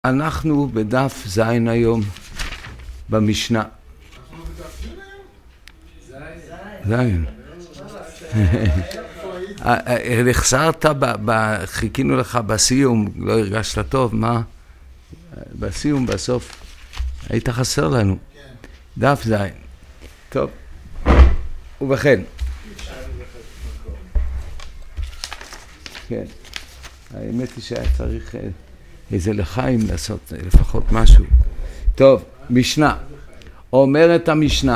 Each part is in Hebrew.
אנחנו בדף זין היום במשנה. זין. החסרת, חיכינו לך בסיום, לא הרגשת טוב, מה? בסיום, בסוף, היית חסר לנו. דף זין. טוב. ובכן. כן. האמת היא שהיה צריך איזה לחיים לעשות לפחות משהו. טוב, משנה. אומרת המשנה.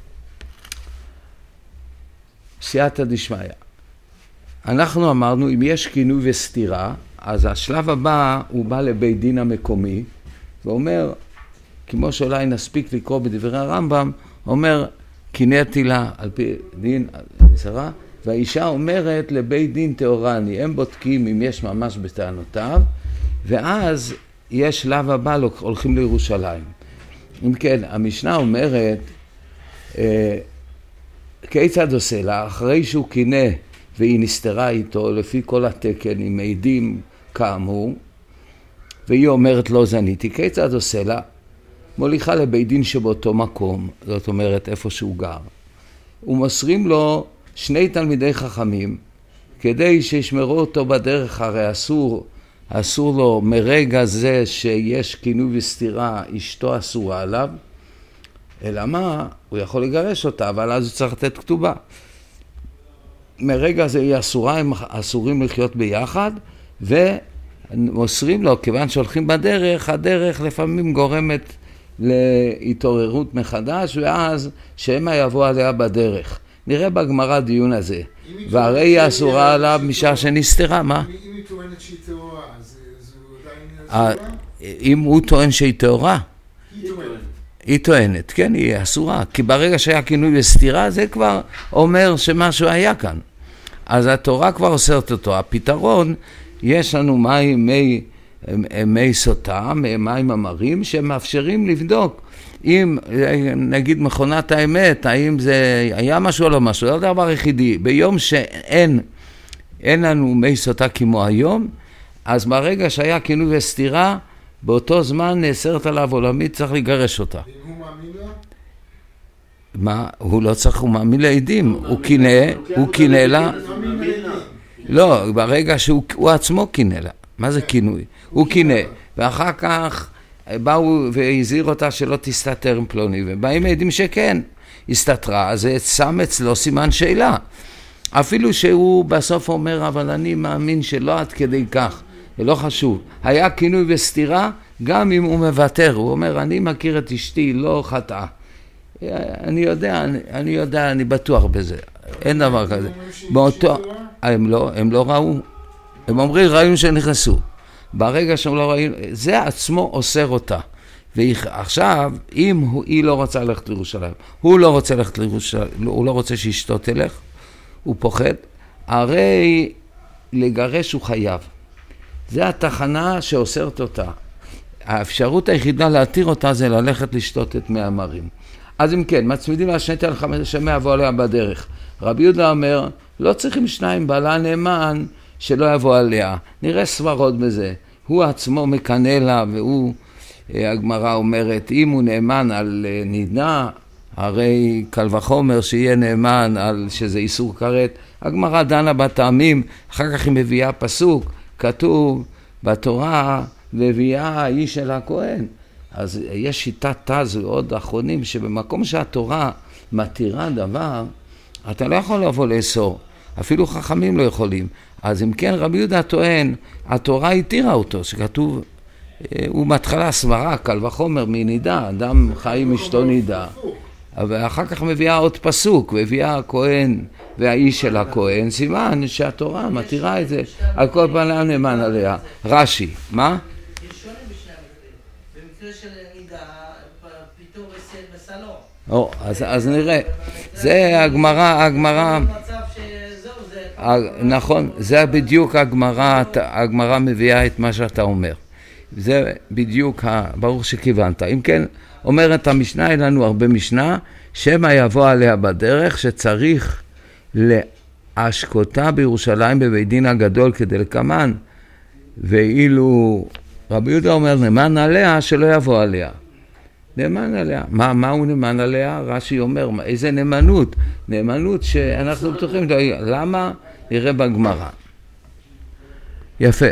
סייעתא דשמיא. אנחנו אמרנו, אם יש כינוי וסתירה, אז השלב הבא הוא בא לבית דין המקומי, ואומר, כמו שאולי נספיק לקרוא בדברי הרמב"ם, אומר, קינאתי לה על פי דין זרה, והאישה אומרת לבית דין תאורני, הם בודקים אם יש ממש בטענותיו, ואז יש שלב הבא, הולכים לירושלים. אם כן, המשנה אומרת, כיצד עושה לה, אחרי שהוא קינא והיא נסתרה איתו, לפי כל התקן, עם עדים כאמור, והיא אומרת לא זניתי, כיצד עושה לה? מוליכה לבית דין שבאותו מקום, זאת אומרת איפה שהוא גר. ומוסרים לו שני תלמידי חכמים, כדי שישמרו אותו בדרך, הרי אסור לו מרגע זה שיש כינוי וסתירה, אשתו אסורה עליו, אלא מה? הוא יכול לגרש אותה, אבל אז הוא צריך לתת כתובה. מרגע זה היא אסורה, הם אסורים לחיות ביחד, ומוסרים לו, כיוון שהולכים בדרך, הדרך לפעמים גורמת להתעוררות מחדש, ואז שמה יבוא עליה בדרך. נראה בגמרא דיון הזה. והרי היא אסורה עליו משעה שנסתרה, מה? אם היא טוענת שהיא טהורה, אז הוא עדיין אסורה? אם הוא טוען שהיא טהורה? היא טוענת, כן, היא אסורה. כי ברגע שהיה כינוי וסתירה, זה כבר אומר שמשהו היה כאן. אז התורה כבר אוסרת אותו. הפתרון, יש לנו מי סוטה, מים אמרים, שמאפשרים לבדוק. אם נגיד מכונת האמת, האם זה היה משהו או לא משהו, זה הדבר היחידי. ביום שאין לנו מי סוטה כמו היום, אז ברגע שהיה כינוי וסתירה, באותו זמן נאסרת עליו עולמית, צריך לגרש אותה. ואם הוא מאמין לה? מה? הוא לא צריך, הוא מאמין לעדים. הוא קינא לה. לא, ברגע שהוא עצמו קינא לה. מה זה כינוי? הוא קינא. ואחר כך באו והזהיר אותה שלא תסתתר עם פלוני, ובאים העדים שכן, הסתתרה, אז זה שם אצלו סימן שאלה. אפילו שהוא בסוף אומר, אבל אני מאמין שלא עד כדי כך, זה לא חשוב. היה כינוי וסתירה, גם אם הוא מוותר, הוא אומר, אני מכיר את אשתי, לא חטאה. אני יודע, אני בטוח בזה. אין דבר כזה. הם לא ראו. הם אומרים, ראינו שנכנסו. ברגע שהם לא ראינו, זה עצמו אוסר אותה. ועכשיו, אם היא לא רוצה ללכת לירושלים, הוא לא רוצה ללכת לירושלים, הוא לא רוצה שאשתו תלך, הוא פוחד, הרי לגרש הוא חייב. זה התחנה שאוסרת אותה. האפשרות היחידה להתיר אותה זה ללכת לשתות את מי המרים. אז אם כן, מצמידים לה שני תל חמש שמי יבוא עליה בדרך. רבי יהודה אומר, לא צריכים שניים, בעלה נאמן שלא יבוא עליה. נראה סברות בזה. הוא עצמו מקנא לה, והוא, הגמרא אומרת, אם הוא נאמן על נידה, הרי קל וחומר שיהיה נאמן על שזה איסור כרת. הגמרא דנה בטעמים, אחר כך היא מביאה פסוק, כתוב בתורה, והביאה האיש של הכהן. אז יש שיטת תז ועוד אחרונים, שבמקום שהתורה מתירה דבר, אתה לא יכול לבוא לאסור. אפילו חכמים לא יכולים. אז אם כן, רבי יהודה טוען, התורה התירה אותו, שכתוב, הוא מתחלה סברה, קל וחומר מנידה, אדם חי עם אשתו נידה. ואחר כך מביאה עוד פסוק, והביאה הכהן והאיש של הכהן, סימן שהתורה מתירה את זה, על כל פנים נאמן עליה. רש"י, מה? יש שונה בשני המקרים. במקרה של נידה, פתאום בסלון. אז נראה. זה הגמרא, נכון, זה בדיוק הגמרא מביאה את מה שאתה אומר. זה בדיוק ברור שכיוונת. אם כן, אומרת המשנה, אין לנו הרבה משנה, שמה יבוא עליה בדרך שצריך להשקותה בירושלים בבית דין הגדול כדלקמן, ואילו רבי יהודה אומר, נאמן עליה שלא יבוא עליה. נאמן עליה. מה הוא נאמן עליה? רש"י אומר, איזה נאמנות? נאמנות שאנחנו בטוחים, למה? נראה בגמרא. יפה.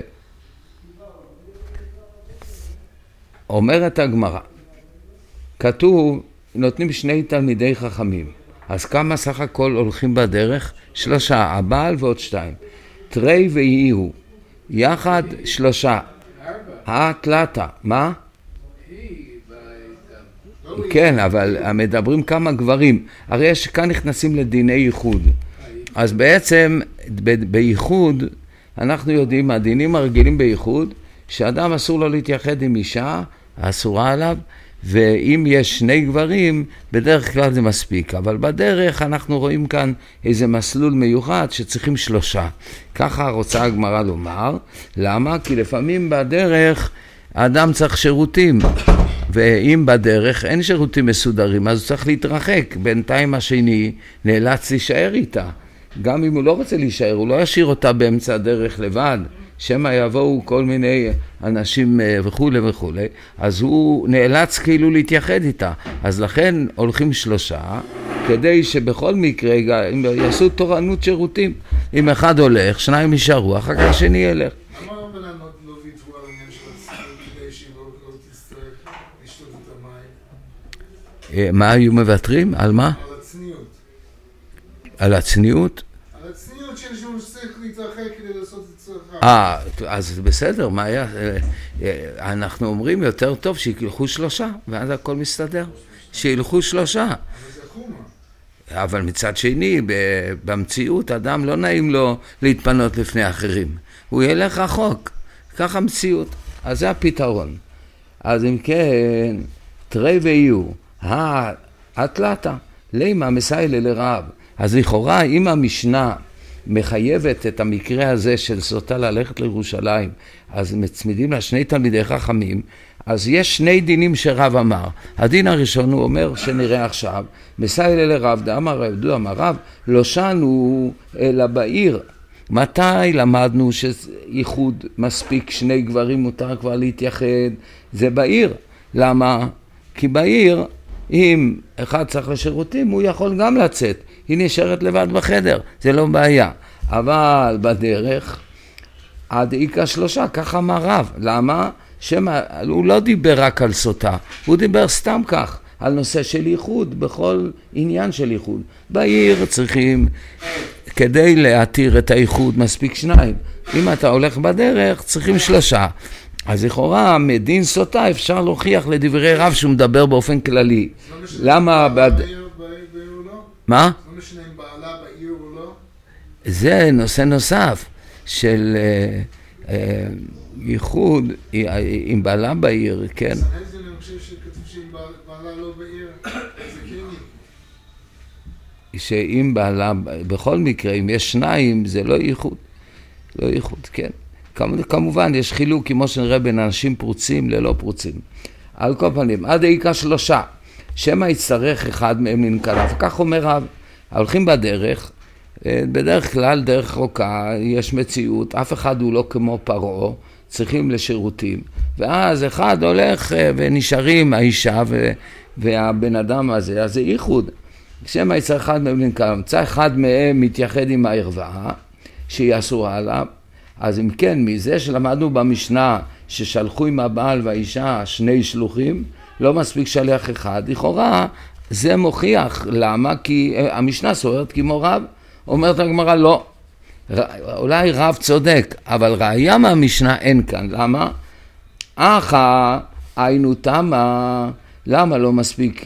אומרת הגמרא, כתוב, נותנים 2 תלמידי חכמים. אז כמה סך הכל הולכים בדרך? 3, הבעל ועוד 2. תרי ויהיו, יחד 3. התלתה, מה? כן, אבל מדברים כמה גברים. הרי יש כאן נכנסים לדיני ייחוד. אז בעצם בייחוד, אנחנו יודעים, הדינים הרגילים בייחוד, שאדם אסור לו להתייחד עם אישה, אסורה עליו, ואם יש 2 גברים, בדרך כלל זה מספיק. אבל בדרך אנחנו רואים כאן איזה מסלול מיוחד שצריכים 3. ככה רוצה הגמרא לומר. למה? כי לפעמים בדרך האדם צריך שירותים, ואם בדרך אין שירותים מסודרים, אז הוא צריך להתרחק. בינתיים השני נאלץ להישאר איתה. גם אם הוא לא רוצה להישאר, הוא לא ישאיר אותה באמצע הדרך לבד. שמא יבואו כל מיני אנשים וכו' וכו', אז הוא נאלץ כאילו להתייחד איתה. אז לכן הולכים 3, כדי שבכל מקרה יעשו תורנות שירותים. אם אחד הולך, 2 יישארו, אחר כך שני ילך. למה הבנות לא ויתרו על העניין של הצניעות כדי שהיא לא תצטרך לשתות את המים? מה היו מוותרים? על מה? על הצניעות. על הצניעות? על הצניעות שהוא צריך להתרחק כדי לעשות את צרכה. אז בסדר, מה היה? אנחנו אומרים יותר טוב שיקלחו 3, ואז הכל מסתדר. שילכו 3. אבל זה חומה. אבל מצד שני, במציאות, אדם לא נעים לו להתפנות לפני אחרים. הוא ילך רחוק. ככה מציאות. אז זה הפתרון. אז אם כן, תרי ויהיו, התלתה, לימה מסיילה לרב. אז לכאורה, אם המשנה מחייבת את המקרה הזה של סוטה ללכת לירושלים, אז מצמידים לה 2 תלמידי חכמים, אז יש 2 דינים שרב אמר. הדין הראשון הוא אומר שנראה עכשיו, מסיילה לרב, דאמר רב, דו אמר רב, לא שנו אלא בעיר. מתי למדנו שייחוד מספיק 2 גברים מותר כבר להתייחד? זה בעיר. למה? כי בעיר, אם אחד צריך לשירותים, הוא יכול גם לצאת. היא נשארת לבד בחדר, זה לא בעיה. אבל בדרך, עד איקה 3, ככה אמר רב. למה? הוא לא דיבר רק על סוטה, הוא דיבר סתם כך, על נושא של ייחוד, בכל עניין של ייחוד. בעיר צריכים, כדי להתיר את הייחוד, מספיק 2. אם אתה הולך בדרך, צריכים 3. אז לכאורה, מדין סוטה אפשר להוכיח לדברי רב שהוא מדבר באופן כללי. למה? מה? לא משנה אם בעלה בעיר או לא? זה נושא נוסף של ייחוד עם בעלה בעיר, כן? אז אני חושב שכתוב שאם בעלה לא בעיר, זה כן. שאם בעלה, בכל מקרה, אם יש 2, זה לא ייחוד. לא ייחוד, כן. כמובן, יש חילוק, כמו שנראה בין אנשים פרוצים ללא פרוצים. על כל פנים, עד איקה 3, שמא יצטרך אחד מהם לנקלה. וכך אומר רב, הולכים בדרך, בדרך כלל דרך רוקה, יש מציאות, אף אחד הוא לא כמו פרעה, צריכים לשירותים. ואז אחד הולך ונשארים האישה והבן אדם הזה, אז זה ייחוד. שמא יצטרך אחד מהם לנקלה, מצא אחד מהם מתייחד עם הערווה, שהיא אסורה עליו. אז אם כן, מזה שלמדנו במשנה ששלחו עם הבעל והאישה 2 שלוחים, לא מספיק שליח אחד, לכאורה זה מוכיח. למה? כי המשנה סוערת כמו רב. אומרת הגמרא לא. אולי רב צודק, אבל ראיה מהמשנה אין כאן. למה? היינו תמה, למה לא מספיק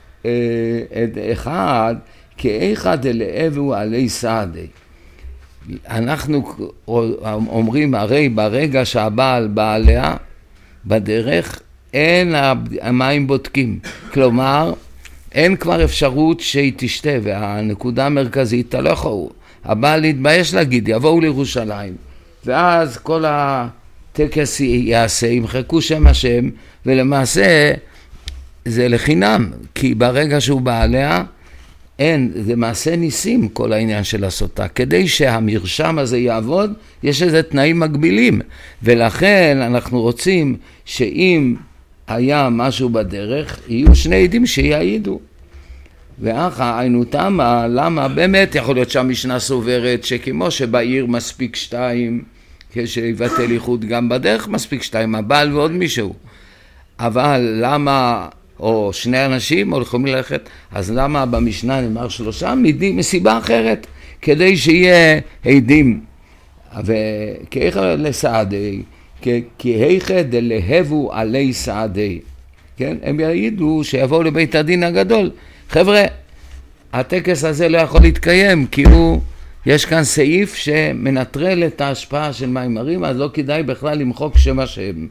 אחד? כאחד אלאהו עלי סעדי. אנחנו אומרים, הרי ברגע שהבעל בא עליה בדרך, אין המים בודקים. כלומר, אין כבר אפשרות שהיא תשתה, והנקודה המרכזית, אתה לא יכול, הבעל להתבייש להגיד, יבואו לירושלים, ואז כל הטקס יעשה, ימחקו שם השם, ולמעשה זה לחינם, כי ברגע שהוא בא עליה, אין, זה מעשה ניסים כל העניין של הסוטה. כדי שהמרשם הזה יעבוד, יש איזה תנאים מגבילים. ולכן אנחנו רוצים שאם היה משהו בדרך, יהיו שני עדים שיעידו. ואחר היינו תמה, למה באמת יכול להיות שהמשנה סוברת שכמו שבעיר מספיק 2, כשיבטל ייחוד גם בדרך מספיק 2, הבעל ועוד מישהו. אבל למה, או 2 אנשים הולכים ללכת, אז למה במשנה נאמר 3 מסיבה אחרת, כדי שיהיה עדים. וכאיכה לסעדי, כי היכה דלהבו עלי סעדי, כן? הם יעידו שיבואו לבית הדין הגדול. חבר'ה, הטקס הזה לא יכול להתקיים, כי יש כאן סעיף שמנטרל את ההשפעה של מים מרים, אז לא כדאי בכלל למחוק שם השם.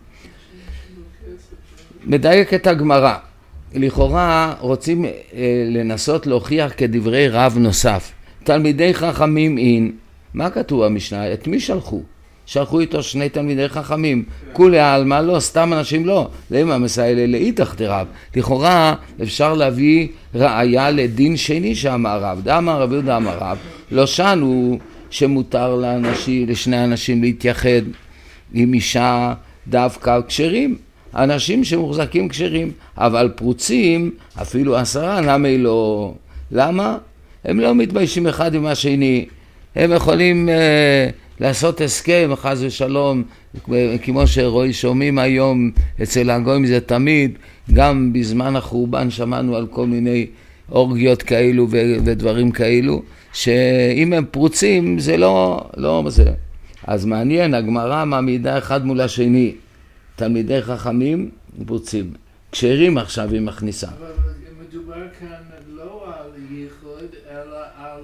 מדייק את הגמרא. לכאורה רוצים לנסות להוכיח כדברי רב נוסף. תלמידי חכמים אין. מה כתוב במשנה? את מי שלחו? שלחו איתו 2 תלמידי חכמים. כולי העלמא לא, סתם אנשים לא. למה מסיילה לאיתך דרב? לכאורה אפשר להביא ראיה לדין שני שאמר רב. דאמר רב יהודה אמר רב. לא שנו שמותר לשני אנשים להתייחד עם אישה דווקא כשרים. אנשים שמוחזקים כשרים, אבל פרוצים, אפילו 10, למה לא? למה? הם לא מתביישים אחד עם השני. הם יכולים לעשות הסכם, חס ושלום, כמו שרואי שומעים היום אצל הגויים זה תמיד, גם בזמן החורבן שמענו על כל מיני אורגיות כאלו ודברים כאלו, שאם הם פרוצים זה לא זה. אז מעניין, הגמרא מעמידה אחד מול השני. תלמידי חכמים פרוצים. כשרים עכשיו היא מכניסה. אבל מדובר כאן לא על ייחוד, אלא על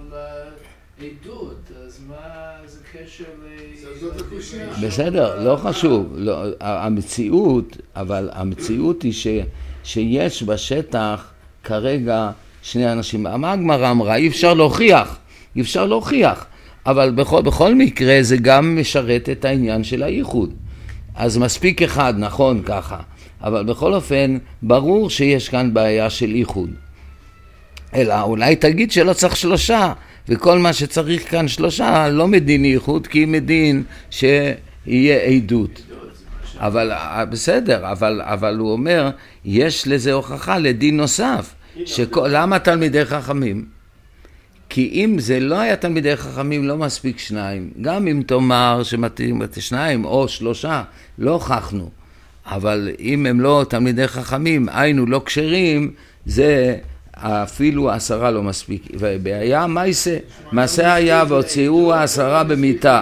עדות. אז מה זה קשר זאת הקושיה? בסדר, לא חשוב. המציאות, אבל המציאות היא שיש בשטח כרגע 2 אנשים. מה הגמרא אמרה? אי אפשר להוכיח. אבל בכל מקרה זה גם משרת את העניין של הייחוד. אז מספיק אחד, נכון ככה, אבל בכל אופן ברור שיש כאן בעיה של ייחוד. אלא אולי תגיד שלא צריך 3, וכל מה שצריך כאן 3 לא מדין ייחוד, כי מדין שיהיה עדות. אבל בסדר, אבל הוא אומר, יש לזה הוכחה לדין נוסף. למה תלמידי חכמים? כי אם זה לא היה תלמידי חכמים, לא מספיק 2. גם אם תאמר שמתאים 2 או 3, לא הוכחנו. אבל אם הם לא תלמידי חכמים, היינו לא כשרים, זה אפילו 10 לא מספיק. ובעיה, מעשה היה והוציאו 10 במיטה.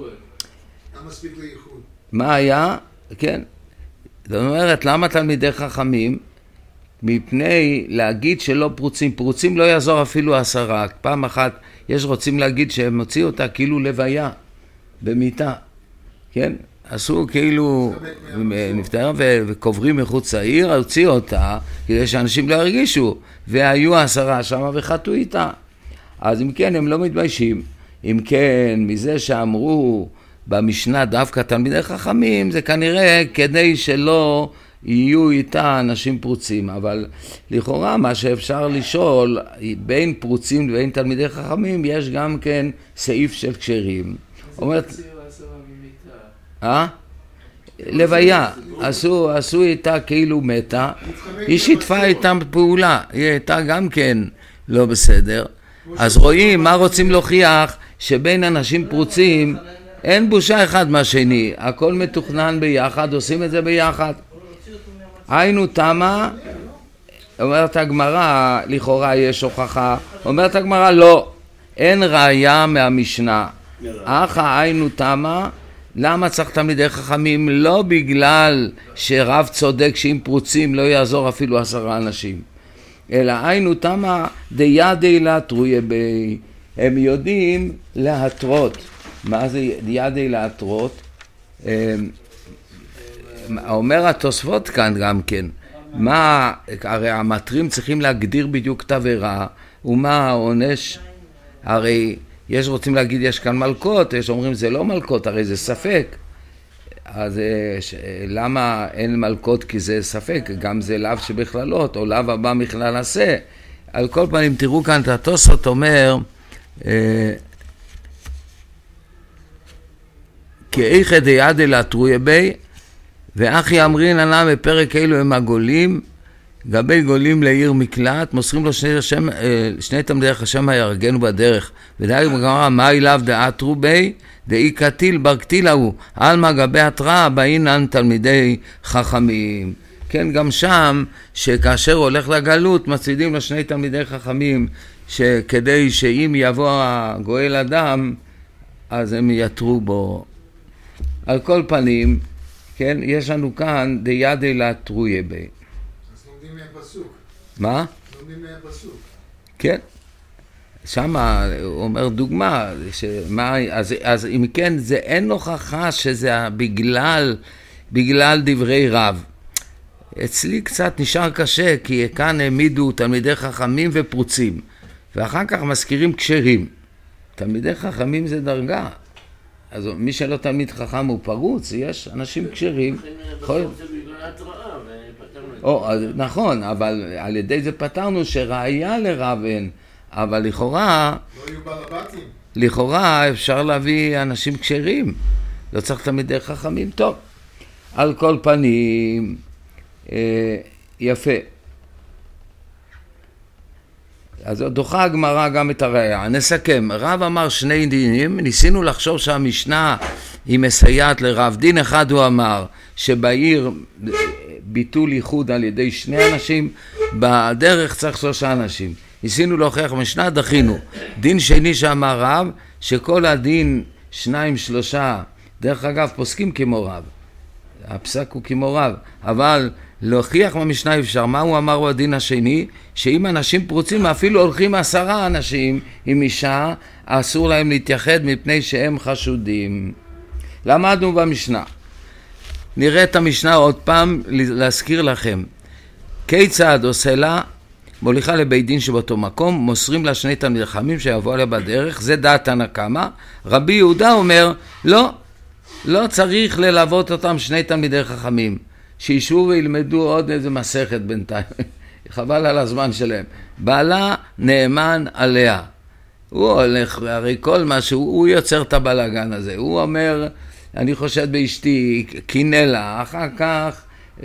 מה היה? כן. זאת אומרת, למה תלמידי חכמים? מפני להגיד שלא פרוצים לא יעזור אפילו 10. פעם אחת יש רוצים להגיד שהם הוציאו אותה כאילו לוויה במיטה, כן? עשו כאילו נפטר וקוברים מחוץ העיר, הוציאו אותה כדי שאנשים לא ירגישו, והיו 10 שם וחטאו איתה. אז אם כן הם לא מתביישים. אם כן מזה שאמרו במשנה דווקא תלמידי חכמים, זה כנראה כדי שלא יהיו איתה אנשים פרוצים, אבל לכאורה מה שאפשר לשאול, בין פרוצים ובין תלמידי חכמים, יש גם כן סעיף של כשרים. אומרת, לוויה, עשו איתה כאילו מתה, היא שיתפה איתם פעולה, היא הייתה גם כן לא בסדר. אז רואים מה רוצים להוכיח, שבין אנשים פרוצים אין בושה אחד מהשני, הכל מתוכנן ביחד, עושים את זה ביחד. היינו תמה, אומרת הגמרא, לכאורה יש הוכחה, אומרת הגמרא לא, אין ראיה מהמשנה. אחא היינו תמה, למה צריך תלמידי חכמים? לא בגלל שרב צודק שאם פרוצים לא יעזור אפילו 10 אנשים, אלא היינו תמה דיידי להתרויה בי, הם יודעים להתרות. מה זה ידי להתרות? אומר התוספות כאן גם כן, מה, הרי המטרים צריכים להגדיר בדיוק את העבירה, ומה העונש? הרי יש רוצים להגיד יש כאן מלכות, יש אומרים זה לא מלכות, הרי זה ספק. אז למה אין מלכות? כי זה ספק, גם זה לאו שבכללות, או לאו הבא מכלל עשה. על כל פנים, תראו כאן את התוספות אומר, כאיכא דיידי לתרויה בי, ואחי אמרין ענה בפרק אלו הם הגולים, גבי גולים לעיר מקלט, מוסרים לו שני תלמידי חכמים יהרגנו בדרך, ודאי בגמרא, מה אליו דעתרו בי, דאי קטיל בר קטילה הוא, עלמא גבי התראה באינן תלמידי חכמים. כן, גם שם, שכאשר הולך לגלות, מצמידים לו שני תלמידי חכמים, שכדי שאם יבוא הגואל אדם, אז הם יתרו בו. על כל פנים, כן, יש לנו כאן דיידי לתרויה בי. אז לומדים מהפסוק. מה? לומדים מהפסוק. כן. שם הוא אומר דוגמה, אז אם כן, זה אין הוכחה שזה בגלל דברי רב. אצלי קצת נשאר קשה, כי כאן העמידו תלמידי חכמים ופרוצים, ואחר כך מזכירים כשרים. תלמידי חכמים זה דרגה. אז מי שלא תלמיד חכם הוא פרוץ, יש אנשים כשרים. נכון, אבל על ידי זה פתרנו שראיה לרב אין, אבל לכאורה, לא יהיו בעלבתים. לכאורה אפשר להביא אנשים כשרים, לא צריך תלמידי חכמים. טוב, על כל פנים, יפה. אז דוחה הגמרא גם את הראיה. נסכם, רב אמר שני דינים, ניסינו לחשוב שהמשנה היא מסייעת לרב. דין אחד הוא אמר שבעיר ביטול ייחוד על ידי שני אנשים, בדרך צריך 3 אנשים. ניסינו להוכיח משנה, דחינו. דין שני שאמר רב, שכל הדין 2-3, דרך אגב פוסקים כמו רב. הפסק הוא כמו רב, אבל להוכיח במשנה אפשר. מה הוא אמר בדין השני? שאם אנשים פרוצים, אפילו הולכים 10 אנשים עם אישה, אסור להם להתייחד מפני שהם חשודים. למדנו במשנה. נראה את המשנה עוד פעם, להזכיר לכם. כיצד עושה לה? מוליכה לבית דין שבאותו מקום, מוסרים לה 2 תלמידי חכמים שיבואו עליה בדרך, זה דעת תנא קמא. רבי יהודה אומר, לא צריך ללוות אותם 2 תלמידי חכמים, שישבו וילמדו עוד איזה מסכת בינתיים, חבל על הזמן שלהם. בעלה נאמן עליה, הוא הולך, הרי כל משהו, הוא יוצר את הבלגן הזה, הוא אומר, אני חושד באשתי, קינלה, אחר כך,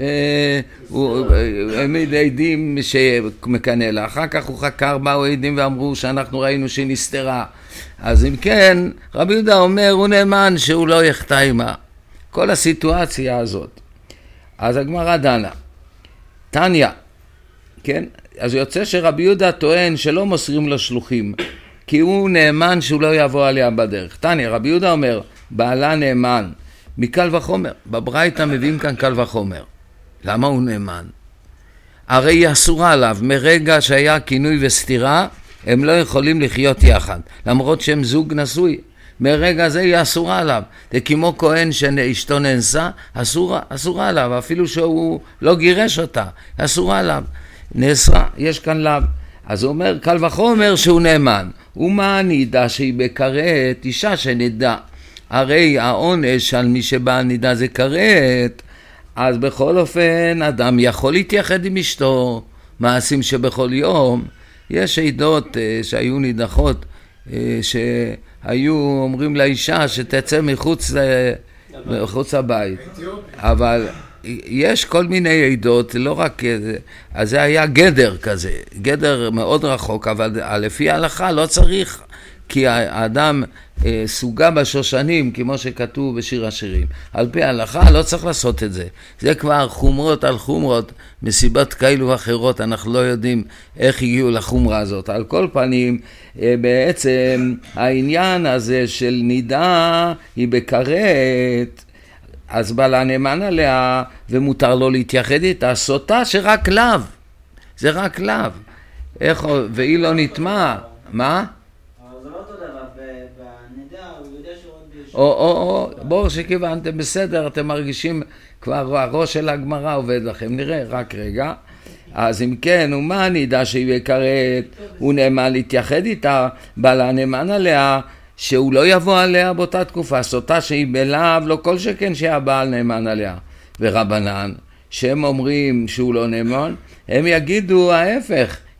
הם עדים שמקנה לה, אחר כך הוא חקר, באו עדים ואמרו שאנחנו ראינו שהיא נסתרה. אז אם כן, רבי יהודה אומר, הוא נאמן שהוא לא יחטא עמה. כל הסיטואציה הזאת. אז הגמרא דנה. תניא, כן? אז יוצא שרבי יהודה טוען שלא מוסרים לו שלוחים, כי הוא נאמן שהוא לא יבוא עליה בדרך. תניא, רבי יהודה אומר, בעלה נאמן, מקל וחומר. בברייתא מביאים כאן קל וחומר. למה הוא נאמן? הרי היא אסורה עליו, מרגע שהיה כינוי וסתירה, הם לא יכולים לחיות יחד, למרות שהם זוג נשוי. מרגע זה היא אסורה עליו. זה כמו כהן שאשתו נאנסה, אסורה עליו, אפילו שהוא לא גירש אותה, אסורה עליו. נאסרה, יש כאן לאו. אז הוא אומר, קל וחומר שהוא נאמן. ומה נידע שהיא בכרת, אישה שנדע. הרי העונש על מי שבא נידע זה כרת, אז בכל אופן אדם יכול להתייחד עם אשתו, מעשים שבכל יום. יש עדות שהיו נידחות, שהיו אומרים לאישה שתצא מחוץ הבית. אבל יש כל מיני עדות, לא רק, אז זה היה גדר כזה, גדר מאוד רחוק, אבל לפי ההלכה לא צריך, כי האדם סוגה בשושנים, כמו שכתוב בשיר השירים. על פי ההלכה לא צריך לעשות את זה. זה כבר חומרות על חומרות, מסיבות כאלו ואחרות, אנחנו לא יודעים איך הגיעו לחומרה הזאת. על כל פנים, בעצם העניין הזה של נידה היא בכרת, אז בעלה נאמן עליה ומותר לו להתייחד איתה, סוטה שרק לאו, זה רק לאו. איך, והיא לא נטמע, מה? זה לא אותו דבר, בנידה הוא יודע שעוד בואו שכיוונתם בסדר, אתם מרגישים כבר הראש של הגמרא עובד לכם, נראה רק רגע. אז אם כן, ומה נידה שהיא בכרת, הוא נאמן להתייחד איתה, בעלה נאמן עליה, שהוא לא יבוא עליה באותה תקופה, סוטה שהיא בלאו, לא כל שכן שהבעל נאמן עליה. ורבנן, שהם אומרים שהוא לא נאמן, הם יגידו ההפך,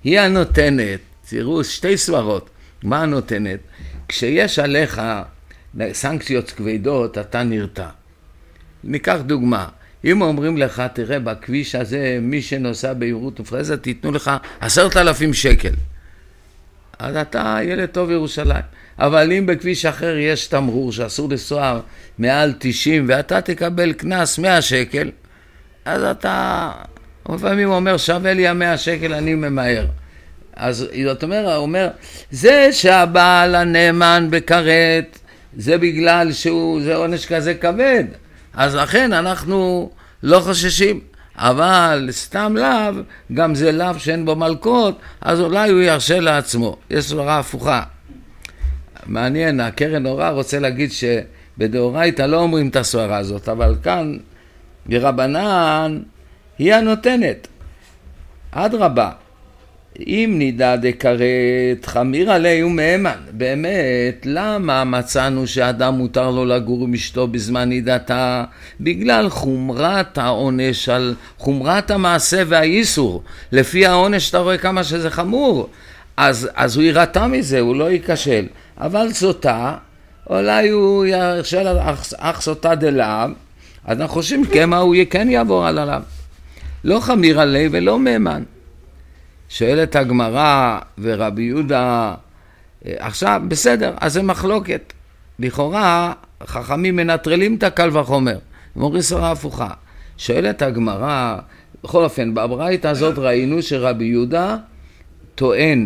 היא הנותנת, תראו שתי סברות, מה הנותנת? כשיש עליך סנקציות כבדות, אתה נרתע. ניקח דוגמה, אם אומרים לך, תראה בכביש הזה, מי שנוסע בהירות מופרזת, תיתנו לך 10,000 שקל. אז אתה ילד טוב ירושלים. אבל אם בכביש אחר יש תמרור שאסור לנסוע מעל 90 ואתה תקבל קנס 100 שקל, אז אתה לפעמים אומר שווה לי 100 שקל אני ממהר. אז זאת אומרת, זה שהבעל הנאמן בכרת זה בגלל זה עונש כזה כבד, אז לכן אנחנו לא חוששים. אבל סתם לאו, גם זה לאו שאין בו מלכות, אז אולי הוא ירשה לעצמו. יש סברה הפוכה. מעניין, הקרן אורה רוצה להגיד שבדאורייתא לא אומרים את הסברה הזאת, אבל כאן ברבנן היא הנותנת. אדרבה, אם נידע דקרת חמיר עלי ומאמן, באמת, למה מצאנו שאדם מותר לו לגור עם אשתו בזמן נידתה? בגלל חומרת העונש, על חומרת המעשה והאיסור. לפי העונש אתה רואה כמה שזה חמור, אז הוא ירתע מזה, הוא לא ייכשל. אבל סוטה, אולי הוא ירשה אך סוטה דלאו, אז אנחנו חושבים כמה הוא כן יעבור עליו. לא חמיר עלי ולא מאמן. שואלת הגמרא ורבי יהודה, עכשיו בסדר, אז זה מחלוקת. לכאורה חכמים מנטרלים את הקל וחומר, אומרים סברה הפוכה. שואלת הגמרא, בכל אופן, בברייתא הזאת ראינו שרבי יהודה טוען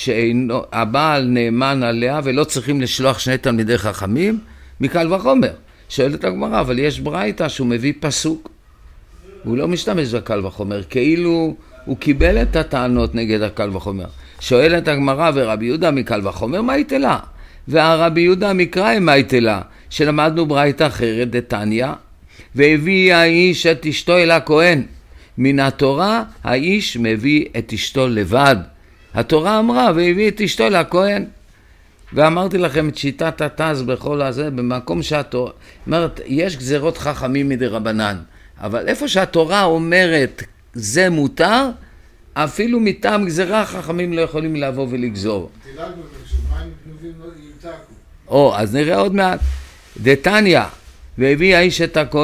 שהבעל נאמן עליה ולא צריכים לשלוח שני תלמידי חכמים מקל וחומר. שואלת הגמרא, אבל יש ברייתא שהוא מביא פסוק, הוא לא משתמש בקל וחומר, כאילו הוא קיבל את הטענות נגד הקל וחומר. שואלת הגמרא, ורבי יהודה מקל וחומר מה יתלה? והרבי יהודה מקרא מה יתלה? שלמדנו ברייתא אחרת דתניא, והביא האיש את אשתו אל הכהן. מן התורה האיש מביא את אשתו לבד. התורה אמרה והביא את אשתו אל הכהן. ואמרתי לכם את שיטת התז בכל הזה, במקום שהתורה, אומרת, יש גזירות חכמים מדי רבנן, אבל איפה שהתורה אומרת זה מותר, אפילו מטעם גזירה חכמים לא יכולים לבוא ולגזור. תדאג לנו שמים גנובים לא ימתקו. אז נראה עוד מעט. דתניא, והביא האיש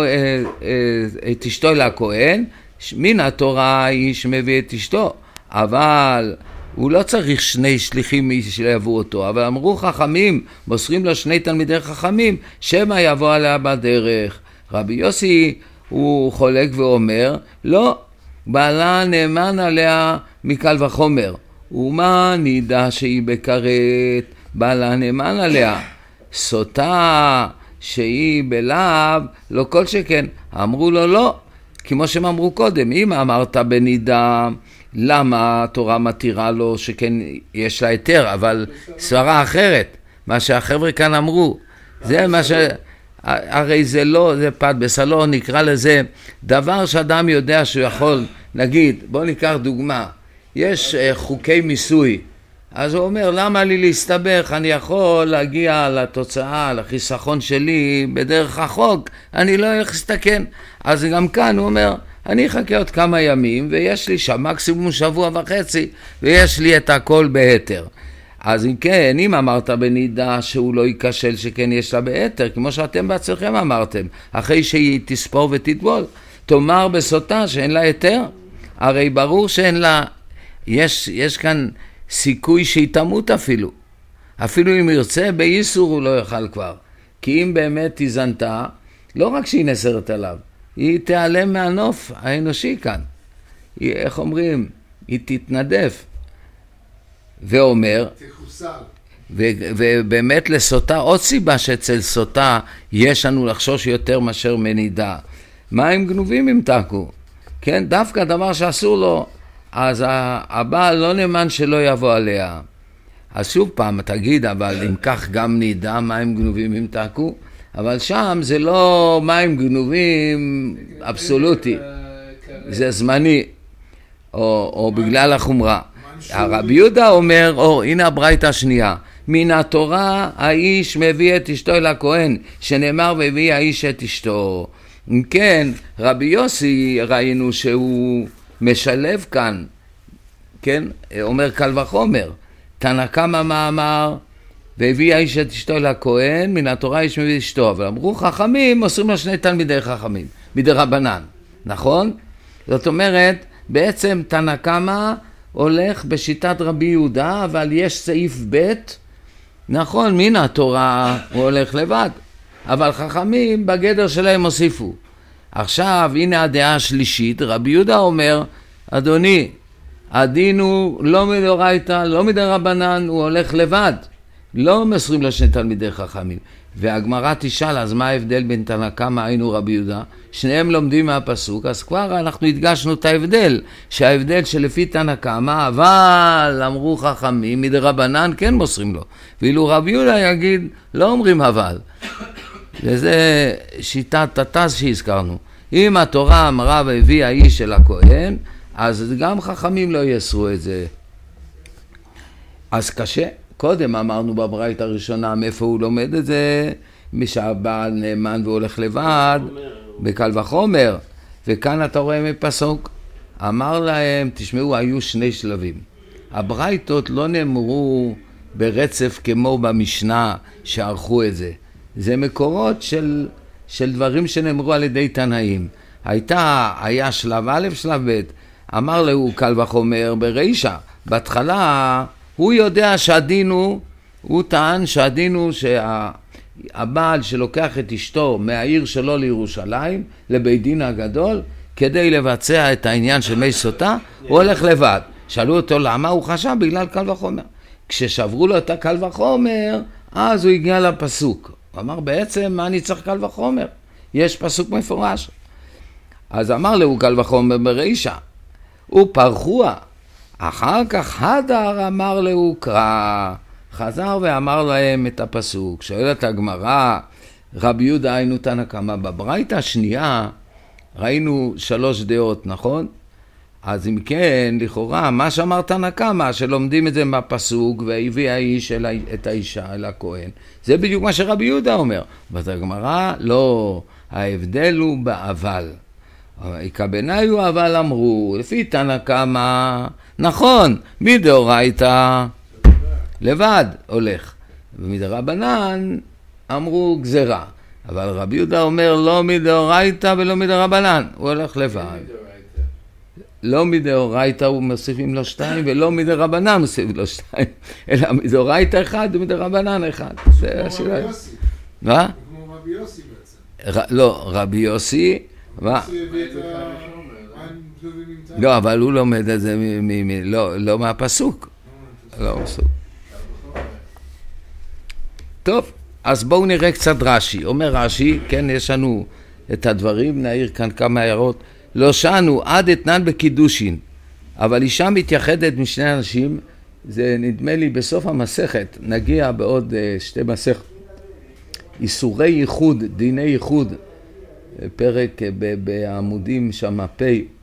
את אשתו לכהן, מן התורה האיש מביא את אשתו, אבל הוא לא צריך שני שליחים שיבואו אותו, אבל אמרו חכמים, מוסרים לו שני תלמידי חכמים, שמא יבוא עליה בדרך. רבי יוסי הוא חולק ואומר, לא, בעלה נאמן עליה מקל וחומר. ומה נידע שהיא בכרת? בעלה נאמן עליה. סוטה שהיא בלאו, לא כל שכן. אמרו לו לא, כמו שהם אמרו קודם, אם אמרת בנידע, למה התורה מתירה לו שכן יש לה היתר, אבל סברה אחרת, מה שהחבר'ה כאן אמרו, זה מה ש... הרי זה לא, זה פת בסלו, נקרא לזה דבר שאדם יודע שהוא יכול, נגיד, בוא ניקח דוגמה, יש חוקי מיסוי, אז הוא אומר, למה לי להסתבך, אני יכול להגיע לתוצאה, לחיסכון שלי בדרך החוק, אני לא הולך להסתכן. אז גם כאן הוא אומר, אני אחכה עוד כמה ימים, ויש לי שם מקסימום שבוע וחצי, ויש לי את הכל בהיתר. אז אם כן, אם אמרת בנידע שהוא לא ייכשל שכן יש לה בהיתר, כמו שאתם בעצמכם אמרתם, אחרי שהיא תספור ותטבול, תאמר בסוטה שאין לה היתר, הרי ברור שאין לה, יש כאן סיכוי שהיא תמות אפילו אם ירצה באיסור הוא לא יוכל כבר, כי אם באמת היא זנתה, לא רק שהיא נסרת עליו, היא תיעלם מהנוף האנושי כאן, היא, איך אומרים, היא תתנדף, ואומר, ובאמת לסוטה, עוד סיבה שאצל סוטה יש לנו לחשוש יותר מאשר מנידה, מים גנובים ימתקו, כן, דווקא דבר שאסור לו, אז הבעל לא נאמן שלא יבוא עליה. אז שוב פעם תגיד, אבל אם כך גם נידה מים גנובים ימתקו, אבל שם זה לא מים גנובים אבסולוטי, זה זמני, או בגלל החומרה. הרבי יהודה אומר, הנה הברייתא השנייה, מן התורה האיש מביא את אשתו אל הכהן, שנאמר והביא האיש את אשתו. אם כן, רבי יוסי ראינו שהוא משלב כאן כן, אומר קל וחומר, תנא קמא מה אמר, והביא האיש את אשתו אל הכהן, מן התורה איש מביא אשתו, אבל אמרו חכמים, מוסרים לו שני תלמידי חכמים, מדרבנן, נכון? זאת אומרת, בעצם תנא קמא הולך בשיטת רבי יהודה, אבל יש סעיף ב', נכון, מן התורה הוא הולך לבד, אבל חכמים בגדר שלהם הוסיפו. עכשיו, הנה הדעה השלישית, רבי יהודה אומר, אדוני, הדין הוא לא מדאורייתא, לא מדרבנן, הוא הולך לבד. לא מסרים לו שני תלמידי חכמים. והגמרא תשאל, אז מה ההבדל בין תנא קמא היינו רבי יהודה? שניהם לומדים מהפסוק, אז כבר אנחנו הדגשנו את ההבדל, שההבדל שלפי תנא קמא, אבל אמרו חכמים, מדרבנן כן מוסרים לו. ואילו רבי יהודה יגיד, לא אומרים אבל. וזה שיטת התז שהזכרנו. אם התורה אמרה והביא האיש אל הכהן, אז גם חכמים לא יסרו את זה. אז קשה. קודם אמרנו בברייתא הראשונה, מאיפה הוא לומד את זה? משהבעל נאמן והולך לבד, בקל וחומר. וכאן אתה רואה מפסוק, אמר להם, תשמעו, היו שני שלבים. הברייתות לא נאמרו ברצף כמו במשנה שערכו את זה. זה מקורות של דברים שנאמרו על ידי תנאים. היה שלב א', שלב ב', אמר לו קל וחומר ברישא, בהתחלה הוא יודע שהדין הוא טען שהדין הוא שהבעל שלוקח את אשתו מהעיר שלו לירושלים, לבית דין הגדול, כדי לבצע את העניין של מי סוטה, הוא הולך לבד. שאלו אותו למה, הוא חשב בגלל קל וחומר. כששברו לו את הקל וחומר, אז הוא הגיע לפסוק. הוא אמר בעצם מה אני צריך קל וחומר? יש פסוק מפורש. אז אמר לו קל וחומר ברישא, הוא פרחוה. אחר כך הדר אמר לו קרא, חזר ואמר להם את הפסוק. שואלת הגמרא, רבי יהודה היינו תנא קמא, בברייתא השנייה ראינו 3 דעות, נכון? אז אם כן, לכאורה, מה שאמר תנא קמא, שלומדים את זה מהפסוק, והביא האיש את האישה אל הכהן, זה בדיוק מה שרבי יהודה אומר. בגמרא, לא, ההבדל הוא באבל. יקבנאי הוא אבל אמרו, לפי תנא קמא, נכון, מדאורייתא לבד הולך, ומדרבנן אמרו גזרה. אבל רבי יהודה אומר לא מדאורייתא ולא מדרבנן, הוא הולך לבד. לא מדאורייתא הוא מוסיפים לו 2, ולא מדרבנן מוסיפים לו 2, אלא מדאורייתא 1 ומדרבנן 1. זה השאלה. מה? כמו רבי יוסי בעצם. לא, רבי יוסי, לא, אבל הוא לומד את זה לא מהפסוק. לא מהפסוק. טוב, אז בואו נראה קצת רש"י. אומר רש"י, כן, יש לנו את הדברים, נעיר כאן כמה הערות. לא שענו עד אתנן בקידושין, אבל אישה מתייחדת משני אנשים, זה נדמה לי בסוף המסכת, נגיע בעוד 2 מסכת. איסורי ייחוד, דיני ייחוד, פרק בעמודים שם פ'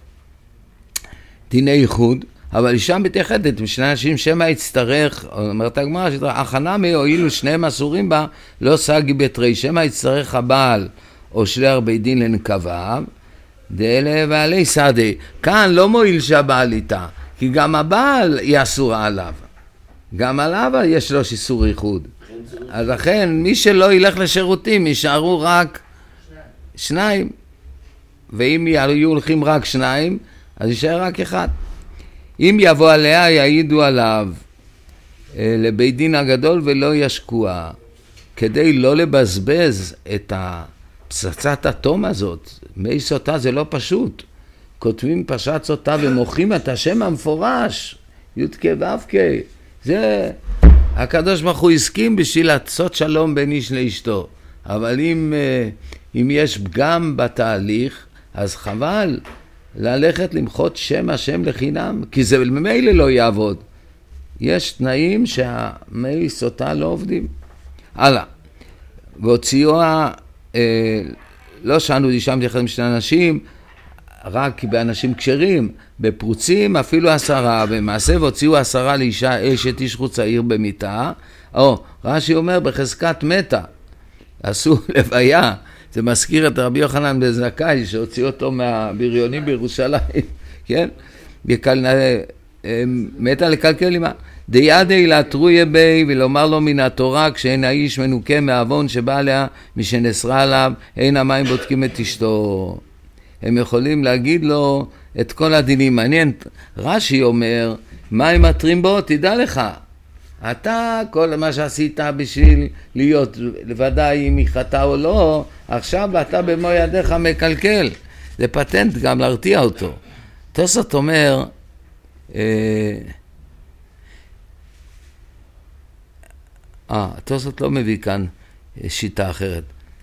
דיני ייחוד, אבל אישה מתייחדת משני אנשים שמא יצטרך, אומרת הגמרא, הכנה מהועילו שניהם אסורים בה, לא סגי בתרי, שמא יצטרך הבעל או שליח בית דין לנקביו, דאלה ועלי סעדי. כאן לא מועיל שהבעל איתה, כי גם הבעל היא אסורה עליו, גם עליו יש לו איסור ייחוד. אז לכן מי שלא ילך לשירותים יישארו רק 2, ואם יהיו הולכים רק 2 אז יישאר רק 1. אם יבוא עליה יעידו עליו לבית דין הגדול ולא ישקוע, כדי לא לבזבז את פצצת התום הזאת. מי סוטה זה לא פשוט, כותבים פשט סוטה ומוכרים את השם המפורש י"ק ו"ק. זה הקדוש ברוך הוא הסכים בשביל לעשות שלום בין איש לאשתו, אבל אם יש פגם בתהליך אז חבל ללכת למחות שם השם לחינם, כי זה ממילא לא יעבוד. יש תנאים שהמי סוטה לא עובדים. הלאה. והוציאו, לא שענו אישה מתייחדת משני אנשים, רק באנשים כשרים, בפרוצים אפילו 10, במעשה והוציאו 10 לאישה אשת איש חוץ העיר במיטה, או רש"י אומר בחזקת מתה, עשו לוויה, זה מזכיר את רבי יוחנן בן זכאי שהוציא אותו מהבריונים בירושלים, כן? מתה לקלקל עמה. דיידי להתרויה בי ולומר לו מן התורה כשאין האיש מנוקה מהעוון שבא עליה משנסרה עליו אין המים בודקים את אשתו. הם יכולים להגיד לו את כל הדינים. מעניין, רש"י אומר מים מטרים בו, תדע לך אתה כל מה שעשית בשביל להיות לוודאי אם היא חטאה או לא, עכשיו אתה במו ידיך מקלקל. זה פטנט גם להרתיע אותו. תוספות אומר תוספות לא מביא כאן שיטה אחרת.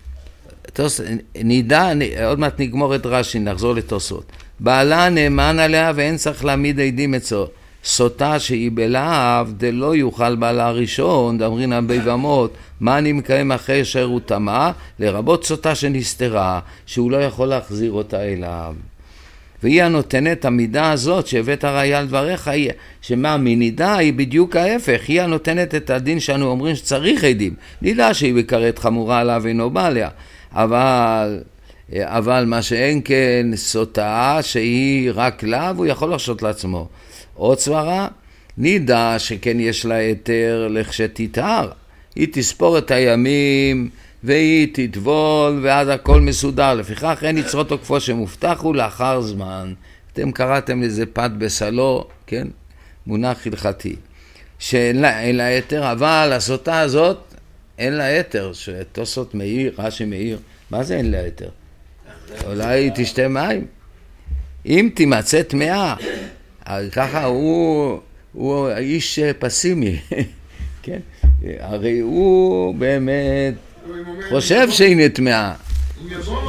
נידע, עוד מעט נגמור את רש"י, נחזור לתוספות. בעלה נאמן עליה ואין צריך להעמיד עדים אצלו. סוטה שהיא בלאו דלא יוכל בעלה הראשון, דאמרין אבי במות, מה אני מקיים אחרי אשר הוא טמא, לרבות סוטה שנסתרה, שהוא לא יכול להחזיר אותה אליו. והיא הנותנת המידה הזאת שהבאת ראיה על דבריך, שמה מנידה היא בדיוק ההפך, היא הנותנת את הדין שאנו אומרים שצריך עדים, נידה שהיא בקרת חמורה עליו אינו בא עליה, אבל מה שאין כן סוטה שהיא רק לה והוא יכול לחשות לעצמו. עוד סברה, נידה שכן יש לה היתר לכשתתהר, היא תספור את הימים והיא תטבול ואז הכל מסודר, לפיכך אין יצרות תוקפו שמובטח הוא לאחר זמן. אתם קראתם לזה פת בסלו, כן? מונח הלכתי שאין לה היתר, אבל הסוטה הזאת אין לה היתר, שתוספות מאיר, רש"י מאיר, מה זה אין לה היתר? אולי תשתה מים, אם תימצא טמאה, ככה הוא איש פסימי, כן? הרי הוא באמת חושב שהיא נטמעה. אם יבוא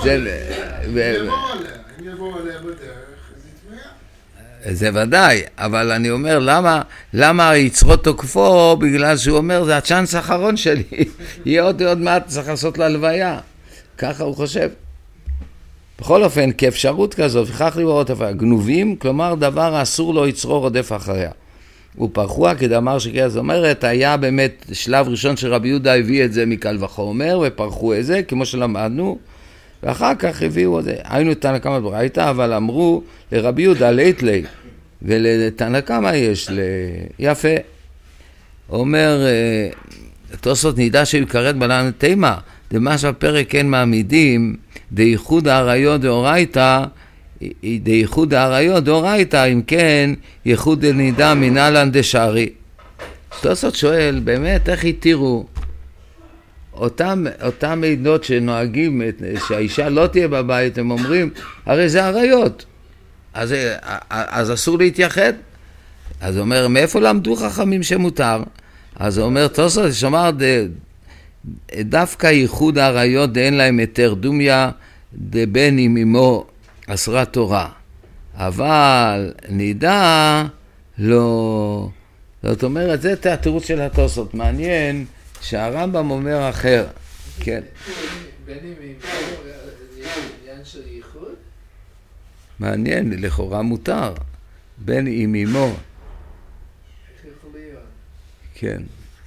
עליה בדרך, זה ודאי, אבל אני אומר למה יצרות תוקפו? בגלל שהוא אומר זה הצ'אנס האחרון שלי, יהיה עוד מעט צריך לעשות להלוויה, ככה הוא חושב. בכל אופן, כאפשרות כזאת, וכך לראות גנובים, כלומר דבר אסור לו יצרו רודף אחריה. ופרחוה כדאמר שקריאה, זאת אומרת, היה באמת שלב ראשון שרבי יהודה הביא את זה מקל וחומר, ופרחו את זה, כמו שלמדנו, ואחר כך הביאו את זה. היינו תנא קמא ברייתא, אבל אמרו לרבי יהודה לית לי, ולתנא קמא יש יפה. אומר, תוספות נידע שיקראת בלן תימה, דמה שהפרק אין מעמידים, דייחוד העריות דאורייתא, דייחוד העריות דאורייתא, אם כן, ייחוד נידע מנהלן דשארי. תוספות שואל, באמת, איך התירו אותם עדות שנוהגים, שהאישה לא תהיה בבית, הם אומרים, הרי זה עריות, אז אסור להתייחד. אז הוא אומר, מאיפה למדו חכמים שמותר? אז הוא אומר, תוספות, שאומר, דווקא ייחוד העריות דאין להם היתר דומיה דבן עם אמו אסרה תורה, אבל נידע לא. זאת אומרת, זה התירוץ של התוספות. מעניין שהרמב"ם אומר אחר. כן. בני יש עניין של ייחוד? מעניין, לכאורה מותר. בן עם אמו. איך יכול להיות? כן.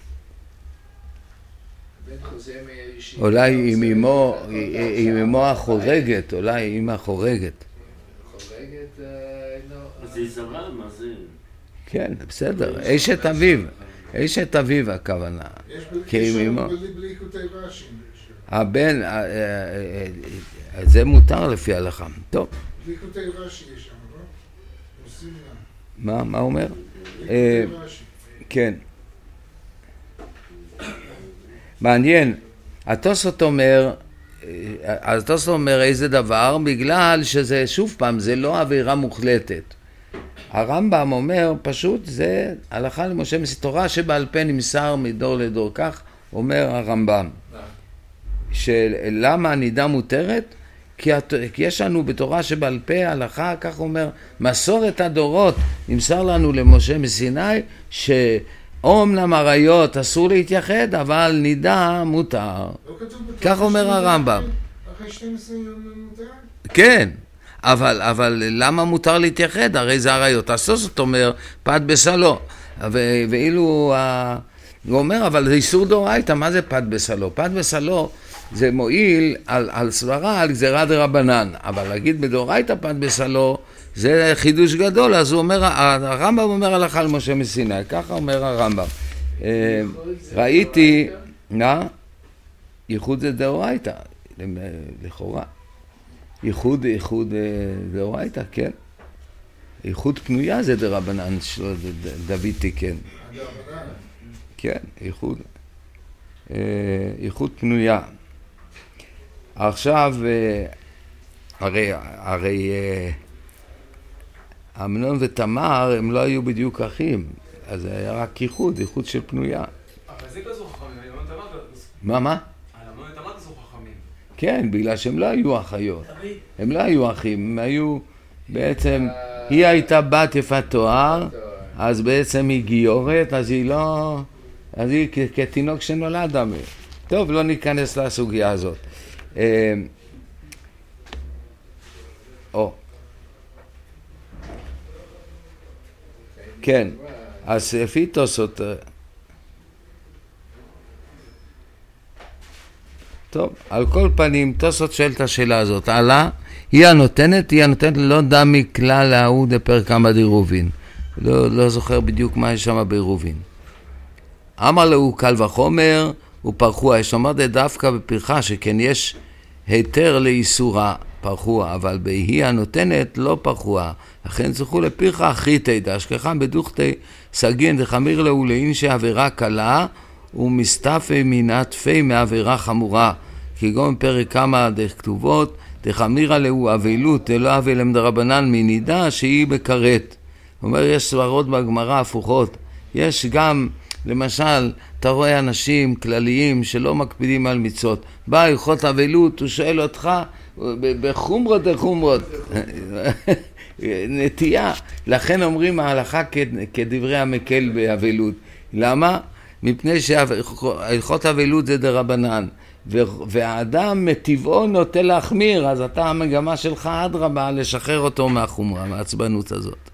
אולי עם אמו החורגת, אולי אמא חורגת. חורגת, זה יזרה, מה זה? כן, בסדר, אשת אביו, אשת אביו הכוונה. יש בלי כותב רש"י. הבן, זה מותר לפי ההלכה. טוב. בלי כותב רש"י יש שם, לא? עושים לה. מה אומר? כן. מעניין, התוספות אומר איזה דבר, בגלל שזה שוב פעם, זה לא עבירה מוחלטת. הרמב"ם אומר פשוט זה הלכה למשה מסיני, תורה שבעל פה נמסר מדור לדור, כך אומר הרמב"ם. שלמה הנידה מותרת? כי יש לנו בתורה שבעל פה הלכה, כך אומר, מסורת הדורות נמסר לנו למשה מסיני אומנם עריות אסור להתייחד, אבל נידה מותר. כך אומר הרמב"ם. אחרי 12 יום מותר? כן, אבל למה מותר להתייחד? הרי זה עריות. הסוסות אומר, פת בסלו. ואילו הוא אומר, אבל זה איסור דאורייתא, מה זה פת בסלו? פת בסלו זה מועיל על סברה, על גזירה דרבנן. אבל להגיד בדאורייתא פת בסלו, זה חידוש גדול, אז הוא אומר, הרמב"ם אומר הלכה למשה מסיני, ככה אומר הרמב"ם. ראיתי, ייחוד זה דאורייתא, לכאורה. ייחוד דאורייתא, כן. ייחוד פנויה זה דרבנן שלו, דוד תיקן. כן, ייחוד פנויה. עכשיו, הרי אמנון ותמר הם לא היו בדיוק אחים, אז זה היה רק ייחוד של פנויה. אבל זה כזו חכמים, אמנון ותמר כזו. מה? אמנון ותמר כזו חכמים. כן, בגלל שהם לא היו אחיות. הם לא היו אחים, הם היו בעצם, היא הייתה בת יפת תואר, אז בעצם היא גיורת, אז היא כתינוק שנולד. טוב, לא ניכנס לסוגיה הזאת. כן, אז לפי תוספות, טוב, על כל פנים תוספות שואל את השאלה הזאת, עלה, היא הנותנת לא דמי כלל להוא דפר כמה דירובין, לא זוכר בדיוק מה יש שם בעירובין. אמר לו קל וחומר ופרחוה, יש לומר דווקא בפרחה שכן יש היתר לאיסורה פרחוה, אבל בהיא הנותנת לא פרחוה, לכן זכו לפרחה אחריתי, דשכחם בדוכתי סגין דחמיר לו לאינשי עבירה קלה ומסתפי מנעטפי מעבירה חמורה, כגון פרק כמה דכתובות דחמירה לו אבילות דלא אבילם דרבנן מנידה שהיא בקרת. אומר, יש סברות בגמרא הפוכות, יש גם למשל, אתה רואה אנשים כלליים שלא מקפידים על מצוות, בא הלכות אבילות, הוא שואל אותך בחומרות נטייה, לכן אומרים ההלכה כדברי המקל באבילות. למה? מפני שהלכות אבילות זה דרבנן, והאדם מטבעו נוטה להחמיר, אז אתה המגמה שלך אדרבה לשחרר אותו מהחומרה, מהעצבנות הזאת.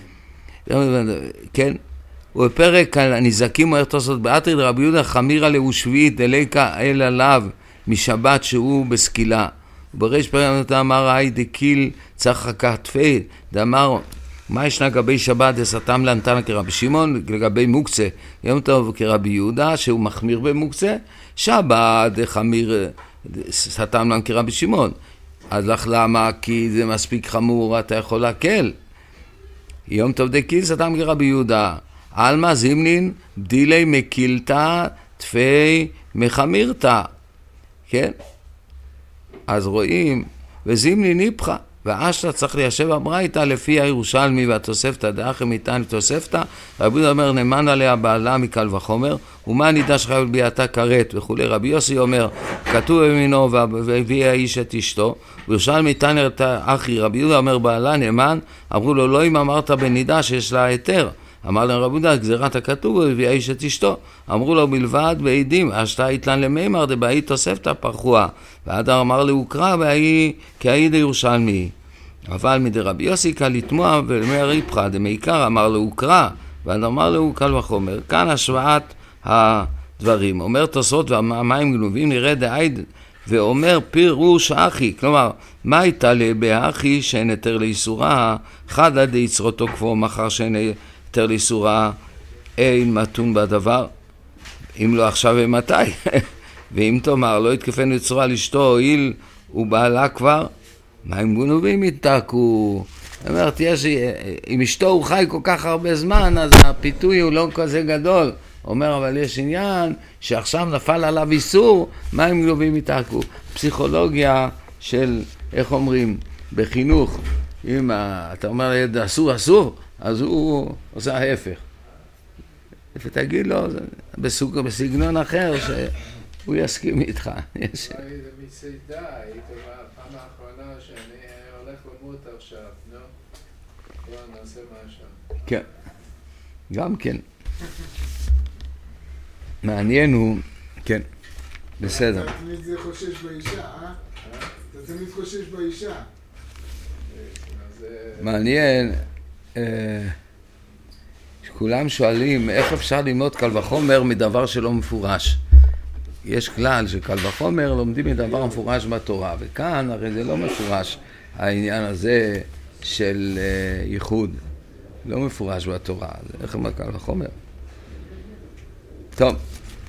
כן? ובפרק על הנזקים והרתוסות באתרי דרבי יהודה חמירה לו שביעית דליקה אל עליו משבת שהוא בסקילה. ובריש פרק אמר ראי דקיל צריך כתפי, דאמר מה ישנה לגבי שבת דסתם לנתן כרבי שמעון, לגבי מוקצה יום טוב כרבי יהודה שהוא מחמיר במוקצה, שבת דחמיר סתם לנתן כרבי שמעון. אז לך למה? כי זה מספיק חמור, אתה יכול להקל. יום טוב דקיל סתם כרבי יהודה, אלמה זימנין בדילי מקילתה תפי מחמירתה, כן? אז רואים, וזימנין ניפחה, ואשתה צריך ליישב הברייתא לפי הירושלמי והתוספתא דאחי מיתן תוספתא, רבי יהודה אומר נאמן עליה בעלה מקל וחומר, ומה נידש חייב ביאתה כרת וכולי. רבי יוסי אומר, כתוב במינו והביא האיש את אשתו, וירושלמי תנר את אחי, רבי יהודה אומר בעלה נאמן, אמרו לו לא אם אמרת בנידה שיש לה היתר, אמר להם רבי יהודה, גזירת הכתוב והביא האיש את אשתו. אמרו לו בלבד בעידים, אשתה יתלן למימר דבאי תוספתא פרחוה. והאדר אמר להוקרא כהאי דירושלמי. אבל מדי רבי יוסי קל לתמוע ולמי ריפחה דמעיקר אמר להוקרא, והאדר אמר לו קל וחומר. כאן השוואת הדברים. אומר תוספות והמים גנובים נראה דעיד ואומר פירוש אחי, כלומר מה הייתה לבאחי שאין היתר לאיסורה חדא דיצרותו כפו מחר שאין היתר לאיסורה אין מתון בדבר, אם לא עכשיו ומתי. ואם תאמר לא יתכפן לצורה לאשתו הועיל ובעלה כבר, מים גנובים יתקו. זאת אומרת, אם אשתו הוא חי כל כך הרבה זמן, אז הפיתוי הוא לא כזה גדול. אומר, אבל יש עניין שעכשיו נפל עליו איסור, מים גנובים יתקו. פסיכולוגיה של, איך אומרים, בחינוך, אם אתה אומר לילד אסור, אז הוא עושה ההפך. ותגיד לו, בסגנון אחר, שהוא יסכים איתך. מצדה, היית פעם האחרונה שאני הולך למות עכשיו, נו? בוא נעשה משהו. כן, גם כן. מעניין הוא, כן, בסדר. אתה תמיד חושש באישה, אתה תמיד חושש באישה. מעניין, שכולם שואלים איך אפשר ללמוד קל וחומר מדבר שלא מפורש. יש כלל שקל וחומר לומדים מדבר מפורש בתורה, וכאן הרי זה לא מפורש העניין הזה של ייחוד. לא מפורש בתורה, זה איך מקל וחומר. טוב.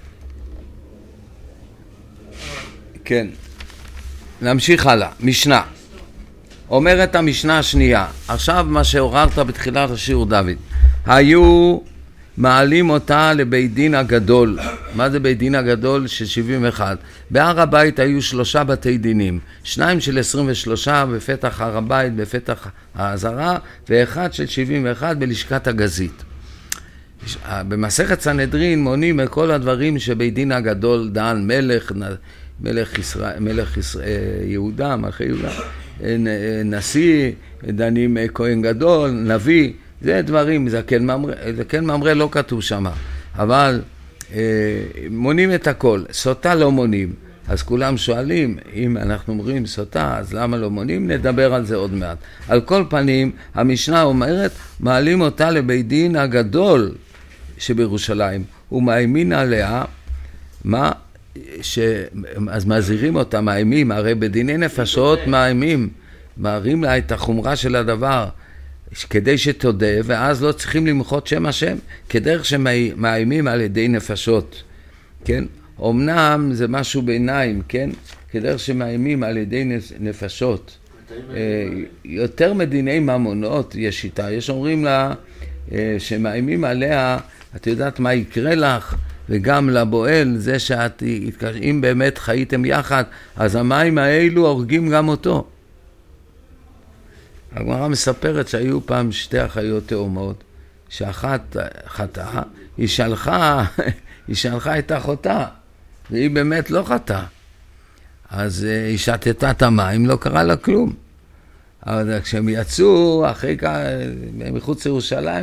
כן. נמשיך הלאה. משנה. אומרת המשנה השנייה. עכשיו מה שהוררת בתחילת השיעור דוד. היו מעלים אותה לבית דין הגדול. מה זה בית דין הגדול? של 71. בהר הבית היו 3 בתי דינים. 2 של 23 בפתח הר הבית, בפתח העזרה, ואחד של 71 בלשכת הגזית. במסכת סנהדרין מונים את כל הדברים שבית דין הגדול דן מלך יהודה, מלכי יהודה, נשיא, דנים כהן גדול, נביא, זה דברים, זקן ממרא לא כתוב שם, אבל מונים את הכל, סוטה לא מונים, אז כולם שואלים, אם אנחנו אומרים סוטה, אז למה לא מונים? נדבר על זה עוד מעט. על כל פנים, המשנה אומרת, מעלים אותה לבית דין הגדול שבירושלים, ומאיימים עליה, מה? אז מזהירים אותה, מאיימים, הרי בדיני נפשות מאיימים, מראים לה את החומרה של הדבר, כדי שתודה, ואז לא צריכים למחות שם השם, כדרך שמאיימים על ידי נפשות, כן? אמנם זה משהו ביניים, כן? כדרך שמאיימים על ידי נפשות. יותר מדיני ממונות יש איתה, יש אומרים לה שמאיימים עליה, את יודעת מה יקרה לך, וגם לבועל, זה שאת, אם באמת חייתם יחד, אז המים האלו הורגים גם אותו. הגמרא מספרת שהיו פעם 2 אחיות תאומות, שאחת חטאה, היא שלחה את אחותה, והיא באמת לא חטאה. אז היא שתתה את המים, לא קרה לה כלום. אבל כשהם יצאו, אחרי מחוץ לירושלים,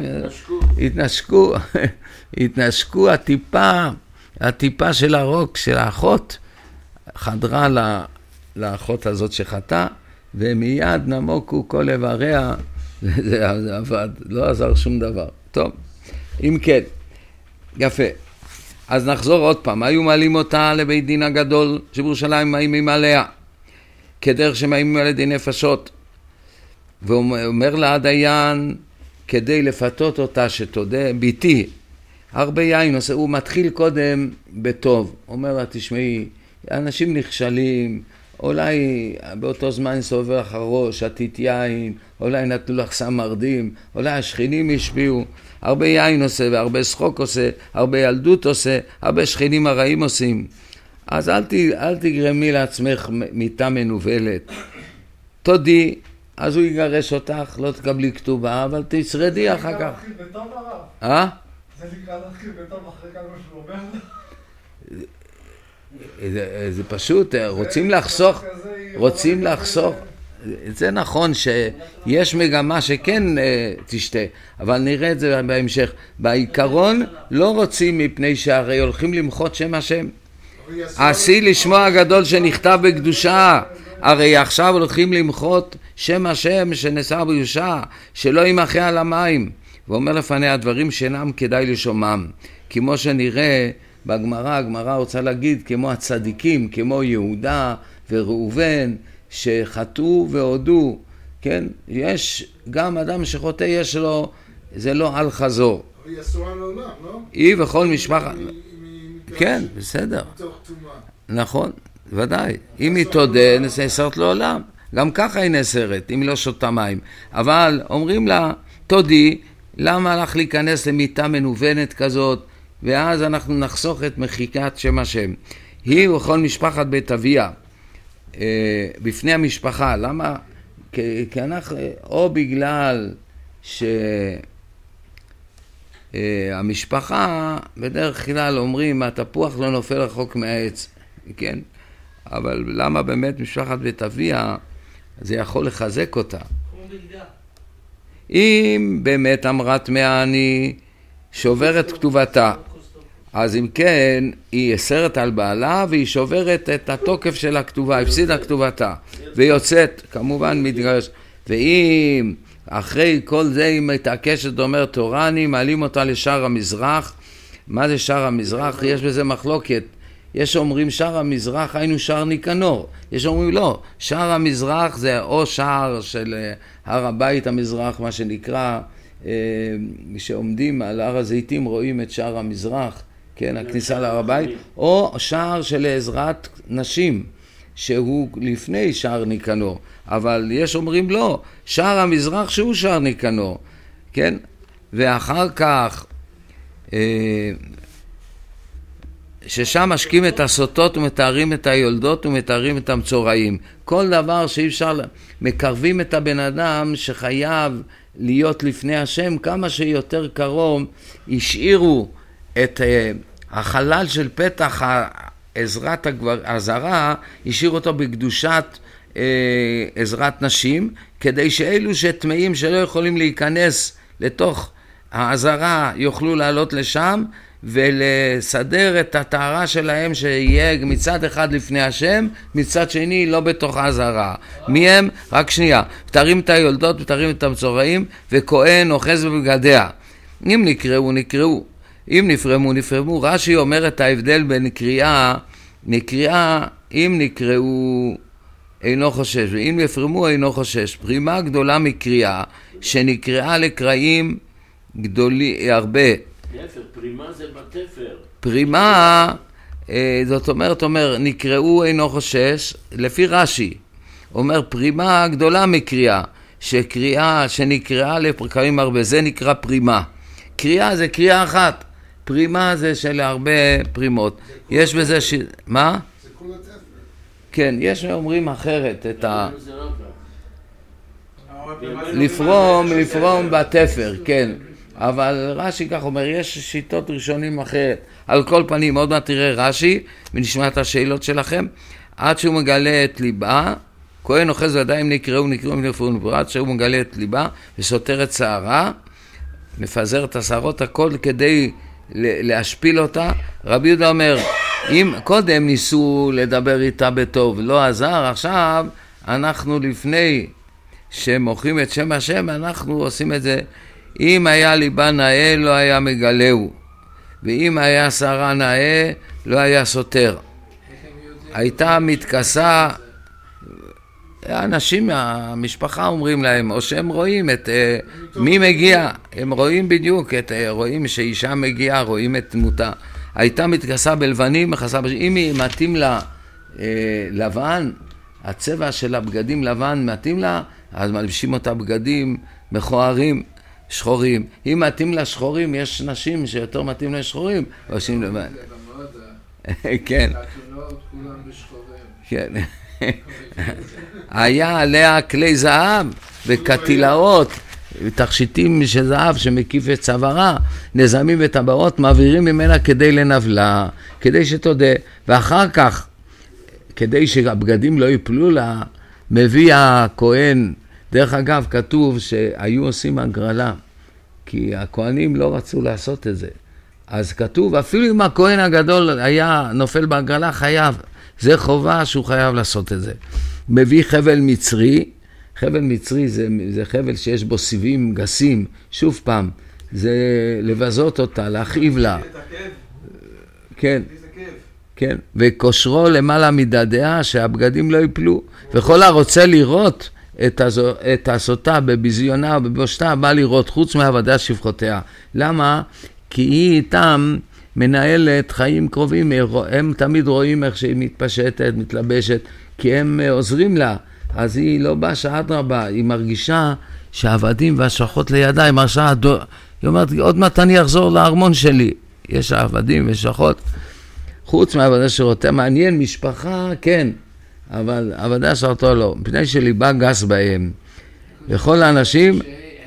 התנשקו הטיפה של הרוק של האחות, חדרה לאחות הזאת שחטאה, ומיד נמוקו כל איבריה, וזה עבד, לא עזר שום דבר. טוב, אם כן, יפה. אז נחזור עוד פעם, היו מעלים אותה לבית דין הגדול שבירושלים מאיימים עליה, כדרך שמאיימים על ידי נפשות, ואומר לה הדיין, כדי לפתות אותה שתודה, ביתי, הרבה יין עושה, הוא מתחיל קודם בטוב, אומר לה, תשמעי, אנשים נכשלים, אולי באותו זמן סובב לך הראש, שתית יין, אולי נתנו לך סם מרדים, אולי השכנים השפיעו, הרבה יין עושה והרבה שחוק עושה, הרבה ילדות עושה, הרבה שכנים הרעים עושים. אז אל תגרמי לעצמך מיטה מנובלת. תודי, אז הוא יגרש אותך, לא תקבלי כתובה, אבל תשרדי אחר כך. זה נקרא להתחיל בטוב הרב? זה נקרא להתחיל בטוב אחרי כמה שהוא אומר? זה פשוט, רוצים לחסוך. זה נכון שיש מגמה שכן תשתה, אבל נראה את זה בהמשך. בעיקרון לא רוצים מפני שהרי הולכים למחות שם השם. עשי לשמו הגדול שנכתב בקדושה. הרי עכשיו הולכים למחות שם השם שנשא ביושה, שלא ימחה על המים. ואומר לפניה דברים שאינם כדאי לשומם. כמו שנראה בגמרא, הגמרא רוצה להגיד כמו הצדיקים, כמו יהודה וראובן, שחטאו והודו, כן? יש גם אדם שחוטא יש לו, זה לא על חזור. היא אסורה לעולם, לא? היא וכל משפחה. כן, בסדר. נכון, ודאי. אם היא תודה, נאסרת לעולם. גם ככה היא נאסרת, אם היא לא שותה מים. אבל אומרים לה, תודי, למה הלך להיכנס למיטה מנוונת כזאת, ואז אנחנו נחסוך את מחיקת שם השם. היא וכל משפחת בית אביה, בפני המשפחה, למה? כי אנחנו, או בגלל שהמשפחה בדרך כלל אומרים, התפוח לא נופל רחוק מהעץ, כן? אבל למה באמת משפחת בית אביה, זה יכול לחזק אותה. אם באמת אמרה טמאה אני שוברת כתובתה, אז אם כן, היא אסרת על בעלה והיא שוברת את התוקף של הכתובה, הפסידה כתובתה, ויוצאת, כמובן מתגרש. ואם אחרי כל זה היא מתעקשת, אומר תורני, מעלים אותה לשער המזרח. מה זה שער המזרח? יש בזה מחלוקת. יש אומרים שער המזרח היינו שער ניקנור, יש אומרים לא, שער המזרח זה או שער של הר הבית המזרח, מה שנקרא, כשעומדים על הר הזיתים רואים את שער המזרח, כן, הכניסה להר הבית, או שער של עזרת נשים, שהוא לפני שער ניקנור, אבל יש אומרים לא, שער המזרח שהוא שער ניקנור, כן, ואחר כך ששם משקים את הסוטות ומתארים את היולדות ומתארים את המצורעים. כל דבר שאי אפשר, מקרבים את הבן אדם שחייב להיות לפני השם כמה שיותר קרוב, השאירו את החלל של פתח עזרת הזרה, השאירו אותו בקדושת עזרת נשים, כדי שאלו שטמאים שלא יכולים להיכנס לתוך העזרה יוכלו לעלות לשם, ולסדר את הטהרה שלהם שיהיה מצד אחד לפני השם, מצד שני לא בתוך העזרה. מי הם? רק שנייה. מתארים את היולדות, מתארים את המצורעים, וכהן אוחז בבגדיה. אם נקראו, נקראו. אם נפרמו, נפרמו. רש"י אומר את ההבדל בין נקראה, אם נקראו אינו חושש, ואם נפרמו אינו חושש. פרימה גדולה מקריאה, שנקראה לקראים גדולי הרבה. פרימה זה בתפר. פרימה, זאת אומרת, נקראו אינו חושש, לפי רש"י, אומר פרימה גדולה מקריאה, שקריאה שנקראה לקראים הרבה, זה נקרא פרימה. קריאה זה קריאה אחת, פרימה זה של הרבה פרימות. יש בזה מה? זה כל התפר. כן, יש אומרים אחרת את לפרום בתפר, כן. אבל רש"י כך אומר, יש שיטות ראשונים אחרת. על כל פנים, עוד מעט תראה רש"י, ונשמע את השאלות שלכם, עד שהוא מגלה את ליבה, כהן אוחז בידיים נקראו נפרמו, עד שהוא מגלה את ליבה, וסותר את שערה, מפזר את השערות, הכל כדי להשפיל אותה. רבי יהודה אומר, אם קודם ניסו לדבר איתה בטוב, לא עזר, עכשיו אנחנו לפני שמוכרים את שם השם, אנחנו עושים את זה. אם היה ליבה נאה לא היה מגלהו, ואם היה שערה נאה לא היה סותר. הייתה מתכסה, אנשים מהמשפחה אומרים להם, או שהם רואים את מי מגיע, הם רואים בדיוק, רואים שאישה מגיעה, רואים את דמותה. הייתה מתכסה בלבנים, אם היא מתאים לה לבן, הצבע של הבגדים לבן מתאים לה, אז מלבישים אותה בגדים מכוערים, שחורים. אם מתאים לה שחורים, יש נשים שיותר מתאים לה שחורים, ועושים לבן. כן. חתונות, כולם בשחורים. כן. היה עליה כלי זהב וקטילאות, תכשיטים של זהב שמקיף את צווארה, נזמים וטבעות, מעבירים ממנה כדי לנבלה, כדי שתודה. ואחר כך, כדי שהבגדים לא יפלו לה, מביא הכהן, דרך אגב, כתוב שהיו עושים הגרלה, כי הכהנים לא רצו לעשות את זה. אז כתוב, אפילו אם הכהן הגדול היה נופל בהגרלה, חייב. זה חובה שהוא חייב לעשות את זה. מביא חבל מצרי, חבל מצרי זה חבל שיש בו סיבים גסים, שוב פעם, זה לבזות אותה, להכאיב לה. כן. כן, וקושרו למעלה מדדיה שהבגדים לא יפלו, וכל הרוצה לראות את הסוטה בביזיונה ובבושתה, בא לראות חוץ מעבודה שפחותיה. למה? כי היא איתם מנהלת חיים קרובים, הם תמיד רואים איך שהיא מתפשטת, מתלבשת, כי הם עוזרים לה, אז היא לא באה שעת רבה, היא מרגישה שהעבדים והשחות לידה, היא מרגישה, היא אומרת, עוד מעט אני אחזור לארמון שלי, יש העבדים ושחות, חוץ מהעבודה שרותיה, מעניין משפחה, כן, אבל עבודה שרתו לא, מפני שליבה גס בהם. וכל האנשים,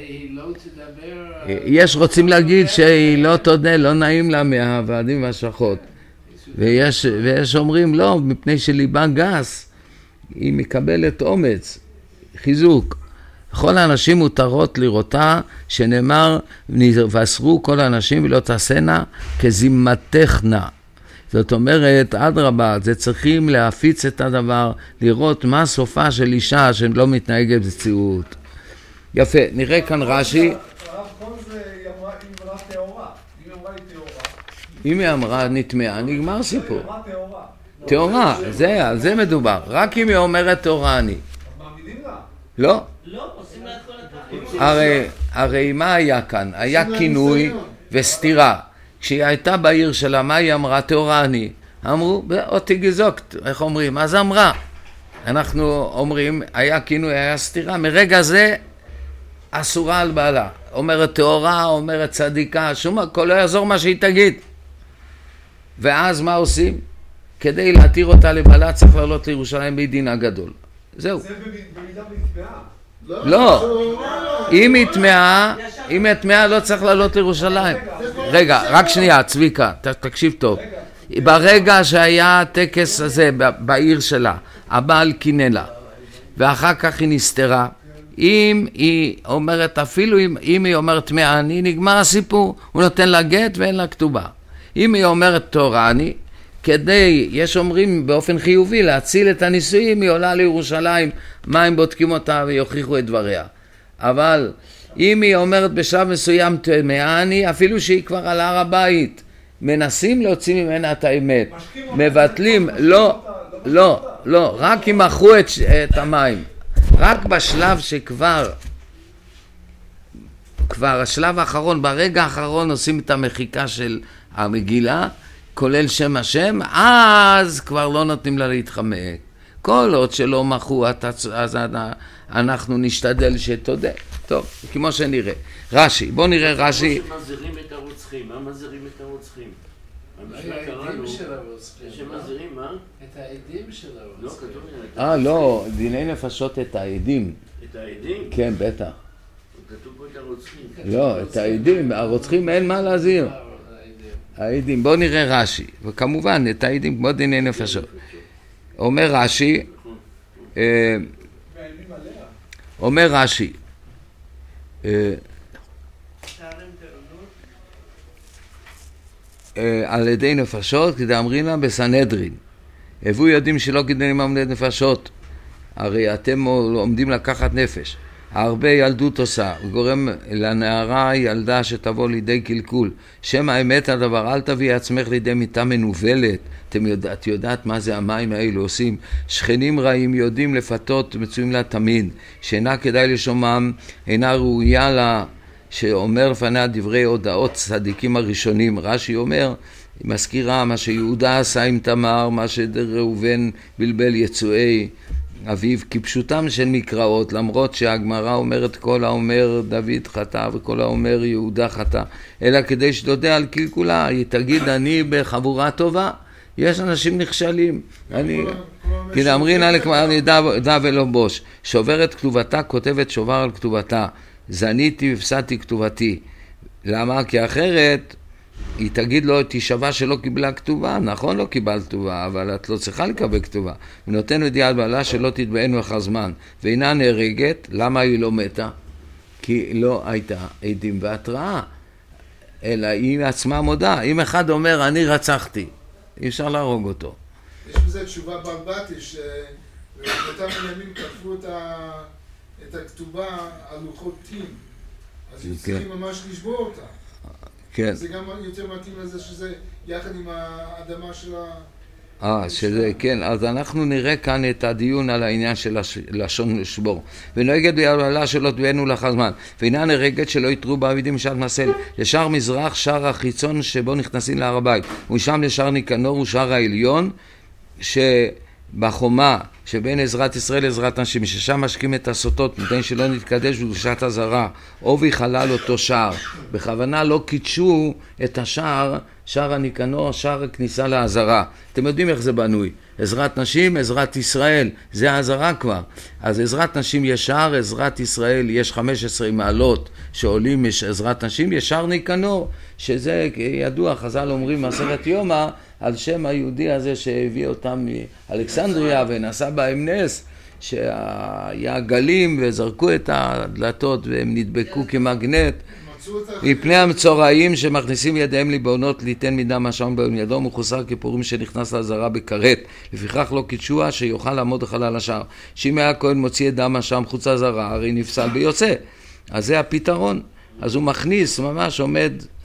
יש רוצים להגיד שהיא לא תודה, לא נעים לה מהעבדים והשחות. ויש אומרים לא, מפני שליבה גס, היא מקבלת אומץ, חיזוק. כל האנשים מותרות לראותה, שנאמר, נבשרו כל האנשים ולא תעשנה כזימתכנה. זאת אומרת, אדרבה, זה צריכים להפיץ את הדבר, לראות מה סופה של אישה שלא מתנהגת בציאות. יפה, נראה כאן רש"י. הרב כל זה היא אמרה טהורה, אם אמרה היא טהורה, אם היא אמרה נטמעה, נגמר סיפור. טהורה, על זה מדובר. רק אם היא אומרת טהורה אני. מעמידים לה? לא. לא, עושים לה את כל התהליך. הרי מה היה כאן? היה כינוי וסתירה. כשהיא הייתה בעיר שלה, מה היא אמרה? טהורה אני. אמרו, אותי גזוקת, איך אומרים? אז אמרה. אנחנו אומרים, היה כינוי, היה סתירה. מרגע זה אסורה על בעלה. אומרת טהורה, אומרת צדיקה, שום הכל לא יעזור מה שהיא תגיד. ואז מה עושים? כדי להתיר אותה לבעלה צריך לעלות לירושלים בדין הגדול. זהו. זה במידה נטמעה. לא. אם היא טמאה לא צריך לעלות לירושלים. רגע, רק שנייה, צביקה, תקשיב טוב. ברגע שהיה הטקס הזה בעיר שלה, הבעל קינא לה, ואחר כך היא נסתרה, אם היא אומרת, אפילו אם היא אומרת טמאה אני, נגמר הסיפור, הוא נותן לה גט ואין לה כתובה. אם היא אומרת טהורה אני, כדי, יש אומרים באופן חיובי, להציל את הנישואים, היא עולה לירושלים, מה הם בודקים אותה ויוכיחו את דבריה. אבל אם היא אומרת בשלב מסוים טמאה אני, אפילו שהיא כבר על הר הבית, מנסים להוציא ממנה את האמת, מבטלים, לא, רק אם מכרו את המים. רק בשלב שכבר השלב האחרון, ברגע האחרון עושים את המחיקה של המגילה, כולל שם השם, אז כבר לא נותנים לה להתחמק. כל עוד שלא מכרו, אז אנחנו נשתדל שתודה. טוב, כמו שנראה. רש"י, בוא נראה רש"י. שמזהירים את הרוצחים, מה מזהירים את הרוצחים? העדים של הרוצחים. שמזהירים מה? את העדים של לא, הרוצחים. כתוב לא, דיני נפשות את העדים. את העדים? כן, בטח. כתוב פה את הרוצחים. לא, את העדים, הרוצחים אין מה להזהיר. העדים, בוא נראה רש"י, וכמובן את העדים כמו דיני נפשות. אומר רש"י, על ידי נפשות, כדי אמרים לה בסנהדרין. הבו יודעים שלא כדי לממלא נפשות, הרי אתם עומדים לקחת נפש. הרבה ילדות עושה, גורם לנערה ילדה שתבוא לידי קלקול. שם האמת הדבר, אל תביא עצמך לידי מיטה מנובלת. את יודעת מה זה המים האלו עושים? שכנים רעים יודעים לפתות, מצויים לה תמיד. שאינה כדאי לשומם, אינה ראויה לה, שאומר לפניה דברי הודעות צדיקים הראשונים. רש"י אומר, מזכירה מה שיהודה עשה עם תמר, מה שראובן בלבל יצואי אביו, כפשוטם של מקראות, למרות שהגמרא אומרת כל האומר דוד חטא וכל האומר יהודה חטא, אלא כדי שתודה על קלקולה, היא תגיד אני בחבורה טובה. יש אנשים נכשלים, כי אמרין עלק אני דע ולא בוש. שוברת כתובתה, כותבת שובר על כתובתה, זניתי והפסדתי כתובתי. למה? כי אחרת היא תגיד לו, תשווה שלא קיבלה כתובה, נכון לא קיבלת כתובה, אבל את לא צריכה לקבל כתובה. הוא נותן ידיעה בעלה שלא תתבענו אחר זמן, ואינה נהרגת. למה היא לא מתה? כי לא הייתה עדים והתראה, אלא היא עצמה מודה. אם אחד אומר, אני רצחתי, אי אפשר להרוג אותו. יש בזה תשובה ברבתי, שבאותם ימים כתבו את הכתובה על לוחות טין, אז צריכים ממש לשבור אותה. כן. זה גם יותר מתאים לזה שזה יחד עם האדמה של שזה, כן, אז אנחנו נראה כאן את הדיון על העניין של לשון לשבור. ונוהגת ביעלה שלא תבענו לאחר זמן, ואינה נהרגת שלא יתרו בעבידים משעת מסל, לשער מזרח, שער החיצון שבו נכנסים להר הבית, ומשם לשער ניקנור ושער העליון, שבחומה שבין עזרת ישראל לעזרת נשים, ששם משקים את הסוטות, מפני שלא נתקדש בקדושת הזרה, עובי חלל אותו שער. בכוונה לא קידשו את השער, שער הניקנור, שער הכניסה לעזרה. אתם יודעים איך זה בנוי. עזרת נשים, עזרת ישראל, זה העזרה כבר. אז עזרת נשים יש שער, עזרת ישראל יש 15 מעלות שעולים עזרת נשים, יש שער ניקנור, שזה ידוע, חז"ל אומרים מסכת יומא, על שם היהודי הזה שהביא אותם מאלכסנדריה ונסע בהם נס, שהיה גלים וזרקו את הדלתות והם נדבקו כמגנט. מפני המצורעים שמכניסים ידיהם לבעונות ליתן מדם אשם בעון ידו, מחוסר כפורים שנכנס לעזרה בכרת, לפיכך לא קידשוה שיוכל לעמוד חלל השער. שאם היה כהן מוציא את דם אשם חוץ לעזרה, הרי נפסל ביוצא. אז זה הפתרון. אז הוא מכניס, ממש עומד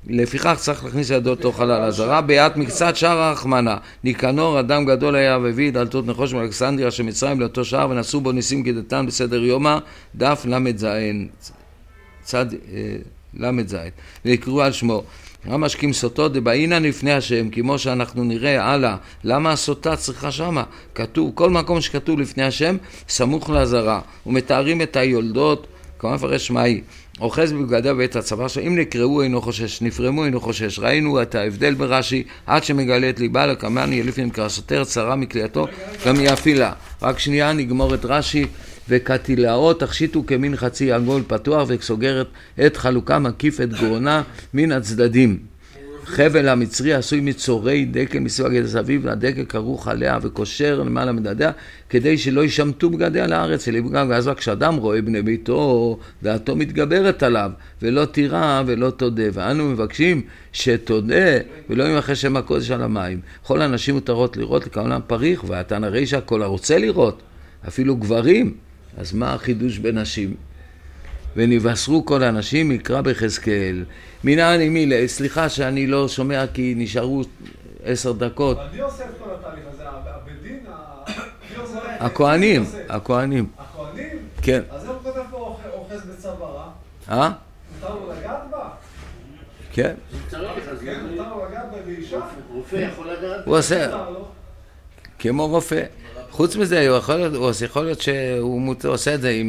לפיכך צריך להכניס ידו תוך חלל הזרה, ביאת מקצת שער הרחמנה. ניקנור, אדם גדול היה והביא דלתות נחוש מאלכסנדריה של מצרים לאותו שער, ונעשו בו ניסים כדתן בסדר יומא, דף למד זין, צד למד זין, ויקראו על שמו. המשקים סוטות דבעינן לפני השם, כמו שאנחנו נראה הלאה. למה הסוטה צריכה שמה? כתוב, כל מקום שכתוב לפני השם, סמוך לעזרה, ומתארים את היולדות, כמו מפרש שמאי, אוחז בבגדיה בבית הצבא, שאם נקראו אינו חושש, נפרמו אינו חושש. ראינו את ההבדל ברש"י, עד שמגלה את ליבה לקמן ילפין כסותר צרה מכלייתו, גם יפילה. רק שנייה נגמור את רש"י, וכתילאות תכשיטו כמין חצי עגול פתוח וסוגרת את חלוקה מקיף את גרונה מן הצדדים. חבל המצרי עשוי מצורי דקל מסביב גדל סביב, הדקל כרוך עליה וקושר למעלה מדדיה, כדי שלא ישמטו בגדיה לארץ ולפגם. ואז כשאדם רואה בני ביתו, דעתו מתגברת עליו, ולא תירא ולא תודה. ואנו מבקשים שתודה ולא ימחה שם הקודש על המים. כל האנשים מותרות לראות לכהונם פריך, ואתן הרי שהכל הרוצה לראות, אפילו גברים. אז מה החידוש בנשים? ונבשרו כל האנשים, יקרא בחזקאל. מנין מילה, סליחה שאני לא שומע כי נשארו 10 דקות. אבל מי עושה את כל התהליך הזה? הבדין? הכהנים. הכהנים? כן. אז איך הוא כותב פה אוחז בצווארה? מותר לו לגעת בה? כן. צריך, אז כן, מותר לו לגעת בה באישה? רופא יכול לגעת? הוא עושה, כמו רופא. חוץ מזה, יכול להיות שהוא עושה את זה עם...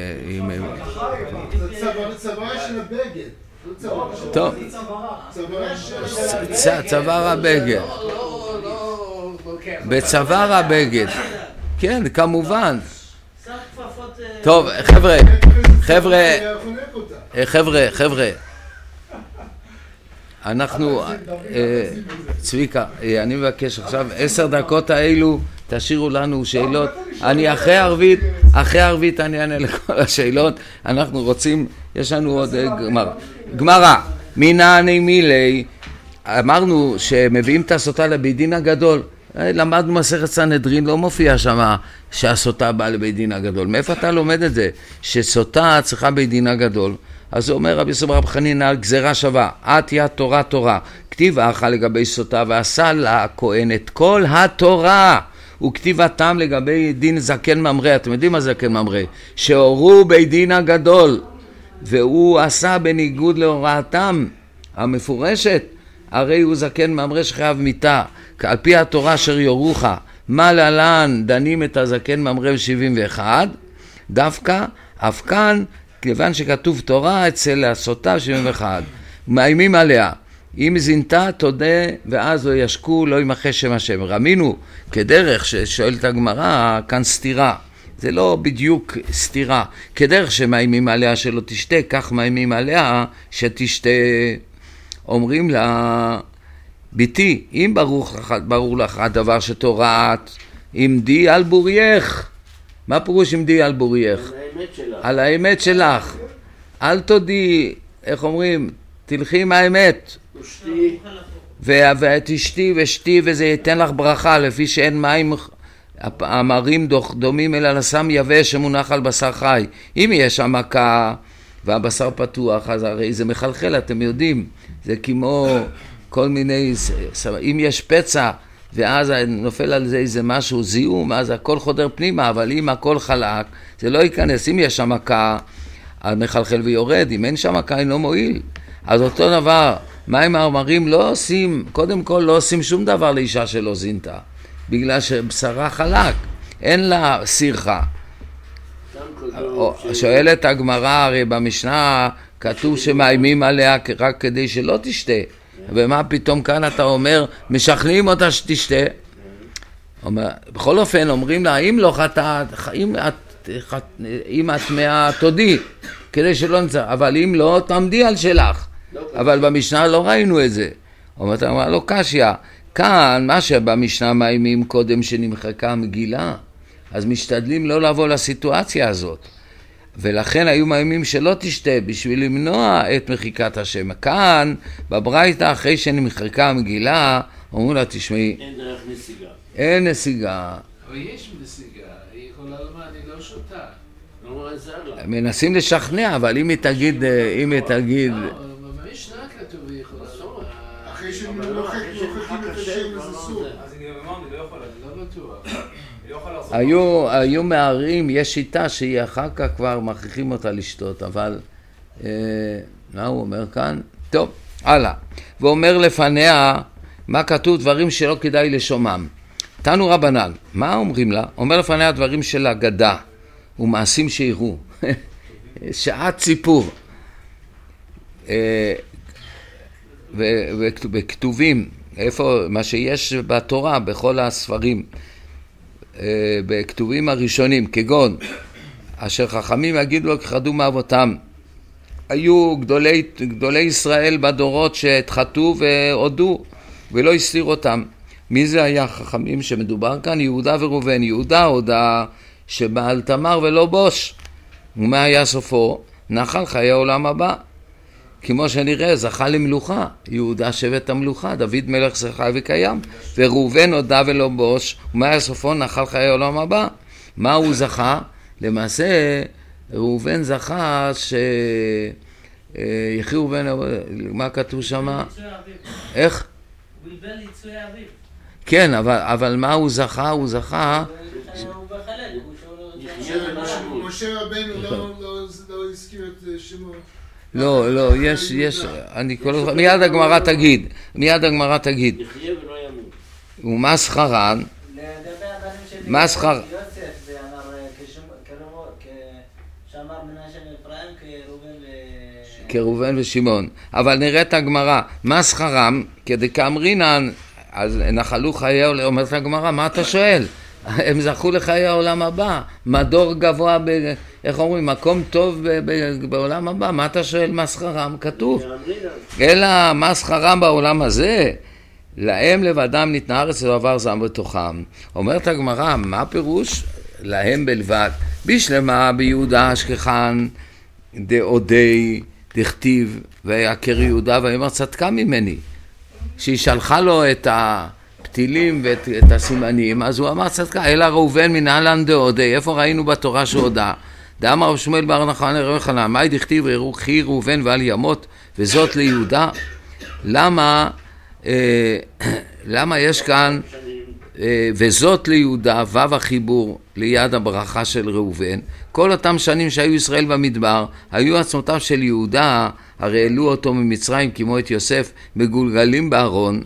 זה צווארה של הבגד. טוב. צוואר הבגד. בצוואר הבגד. כן, כמובן. טוב, חבר'ה. אנחנו, צביקה, אני מבקש עכשיו 10 דקות האלו, תשאירו לנו שאלות. אני אחרי ערבית אני אענה לכל השאלות. אנחנו רוצים, יש לנו עוד גמרא. מנעני מילי, אמרנו שמביאים את הסוטה לבית דין הגדול. למדנו מסכת סנהדרין, לא מופיע שם שהסוטה באה לבית דין הגדול. מאיפה אתה לומד את זה? שסוטה צריכה בית דין הגדול. אז הוא אומר רבי יוסף רב חנינא, גזירה שווה, עטיה תורה, כתיב האכל לגבי סוטה ועשה לכהן את כל התורה, וכתיבתם לגבי דין זקן ממרא. אתם יודעים מה זקן ממרא? שהורו בית דין הגדול, והוא עשה בניגוד להוראתם המפורשת, הרי הוא זקן ממרא שחייב מיתה, על פי התורה אשר יורוך. מה להלן דנים את הזקן ממרא ב-71? דווקא אף כאן, כיוון שכתוב תורה אצל הסוטה 71, מאיימים עליה, אם זינתה תודה ואז לא ישקו, לא ימחה שם השם. רמינו כדרך ששואלת הגמרא, כאן סתירה, זה לא בדיוק סתירה, כדרך שמאיימים עליה שלא תשתה, כך מאיימים עליה שתשתה. אומרים לה, ביתי, אם ברור לך הדבר שתוראת, עמדי על בורייך. מה פירוש עמדי על בורייך? על האמת שלך. אל תודי, איך אומרים, תלכי עם האמת. ותשתי ושתי וזה ייתן לך ברכה, לפי שאין מים המרים דומים אלא לסם יבש שמונח על בשר חי. אם יש המכה והבשר פתוח, אז הרי זה מחלחל, אתם יודעים. זה כמו כל מיני, אם יש פצע ואז נופל על זה איזה משהו זיהום, אז הכל חודר פנימה, אבל אם הכל חלק, זה לא ייכנס. אם יש המכה, אז מחלחל ויורד, אם אין שם מכה, אינו מועיל. אז אותו דבר, מים המרים לא עושים, קודם כל לא עושים שום דבר לאישה שלא זינתה, בגלל שבשרה חלק, אין לה סירחה. שואלת הגמרא, הרי במשנה כתוב שמאיימים עליה רק כדי שלא תשתה, ומה פתאום כאן אתה אומר, משכנעים אותה שתשתה? בכל אופן אומרים לה, אם לא חטאת, אם את טמאה תודי, כדי שלא נצא, אבל אם לא, תעמדי על שלך. אבל במשנה לא ראינו את זה. אומרת, לא קשיא, כאן מה שבמשנה מאיימים קודם שנמחקה מגילה, אז משתדלים לא לבוא לסיטואציה הזאת. ולכן היו מאיימים שלא תשתה בשביל למנוע את מחיקת השם. כאן, בברייתא, אחרי שנמחקה המגילה, אומרים לה, תשמעי, אין דרך נסיגה. אין נסיגה. אבל יש נסיגה, היא יכולה לומר, אני לא שותה. לא עזר לה. מנסים לשכנע, אבל אם היא תגיד... במשנה כתוב ויכול? אחרי שהם מוחקים את השם, אז אסור. אז אני אמרתי, לא יכול לעשות. היו מערים, יש שיטה שהיא אחר כך כבר מכריחים אותה לשתות, אבל מה הוא אומר כאן? טוב, הלאה. ואומר לפניה, מה כתוב? דברים שלא כדאי לשומם. תנו רבנן, מה אומרים לה? אומר לפניה דברים של אגדה ומעשים שיראו. שעת סיפור. וכתובים, איפה, מה שיש בתורה, בכל הספרים, בכתובים הראשונים, כגון, אשר חכמים יגידו לו כחדו מאבותם. היו גדולי ישראל בדורות שהתחתו והודו ולא הסתיר אותם. מי זה היה חכמים שמדובר כאן? יהודה וראובן. יהודה הודה שבעל תמר ולא בוש. ומה היה סופו? נחל חיי העולם הבא. כמו שנראה, זכה למלוכה. יהודה שבט המלוכה, דוד מלך זה חי וקיים. וראובן הודה ולא בוש. ומה היה סופו? נחל חיי העולם הבא. מה הוא זכה? למעשה ראובן זכה יחיו בין, מה כתוב שם? איך? הוא בלבל ליצוי אביב. כן, אבל מה הוא זכה? הוא זכה... משה רבנו לא הזכיר את שמו. לא, יש, אני כל הזמן, מיד הגמרא תגיד. יחיה ולא ימות. ומה שכרן? מה שכר? כראובן ושמעון. אבל נראה את הגמרא, מה שכרם? כדי כאמרינן, אז נחלו חיי העולם, אומרת הגמרא, מה אתה שואל? הם זכו לחיי העולם הבא, מדור גבוה, איך אומרים, מקום טוב בעולם הבא, מה אתה שואל מה שכרם? כתוב. אלא מה שכרם בעולם הזה? להם לבדם ניתנה ארץ ועבר זעם בתוכם. אומרת הגמרא, מה פירוש? להם בלבד. בשלמה ביהודה אשכחן דעודי דכתיב ויקר יהודה ויאמר צדקה ממני. שהיא שלחה לו את הפתילים ואת הסימנים, אז הוא אמר צדקה. אלא ראובן מנהלן דעודי. איפה ראינו בתורה שהודה? דאמר רב שמואל בר נחמן לרבי חנן, מאי דכתיב וירוכי ראובן ואל ימות וזאת ליהודה? למה יש כאן וזאת ליהודה, וו החיבור ליד הברכה של ראובן? כל אותם שנים שהיו ישראל במדבר, היו עצמותיו של יהודה, הרי העלו אותו ממצרים כמו את יוסף, מגולגלים בארון.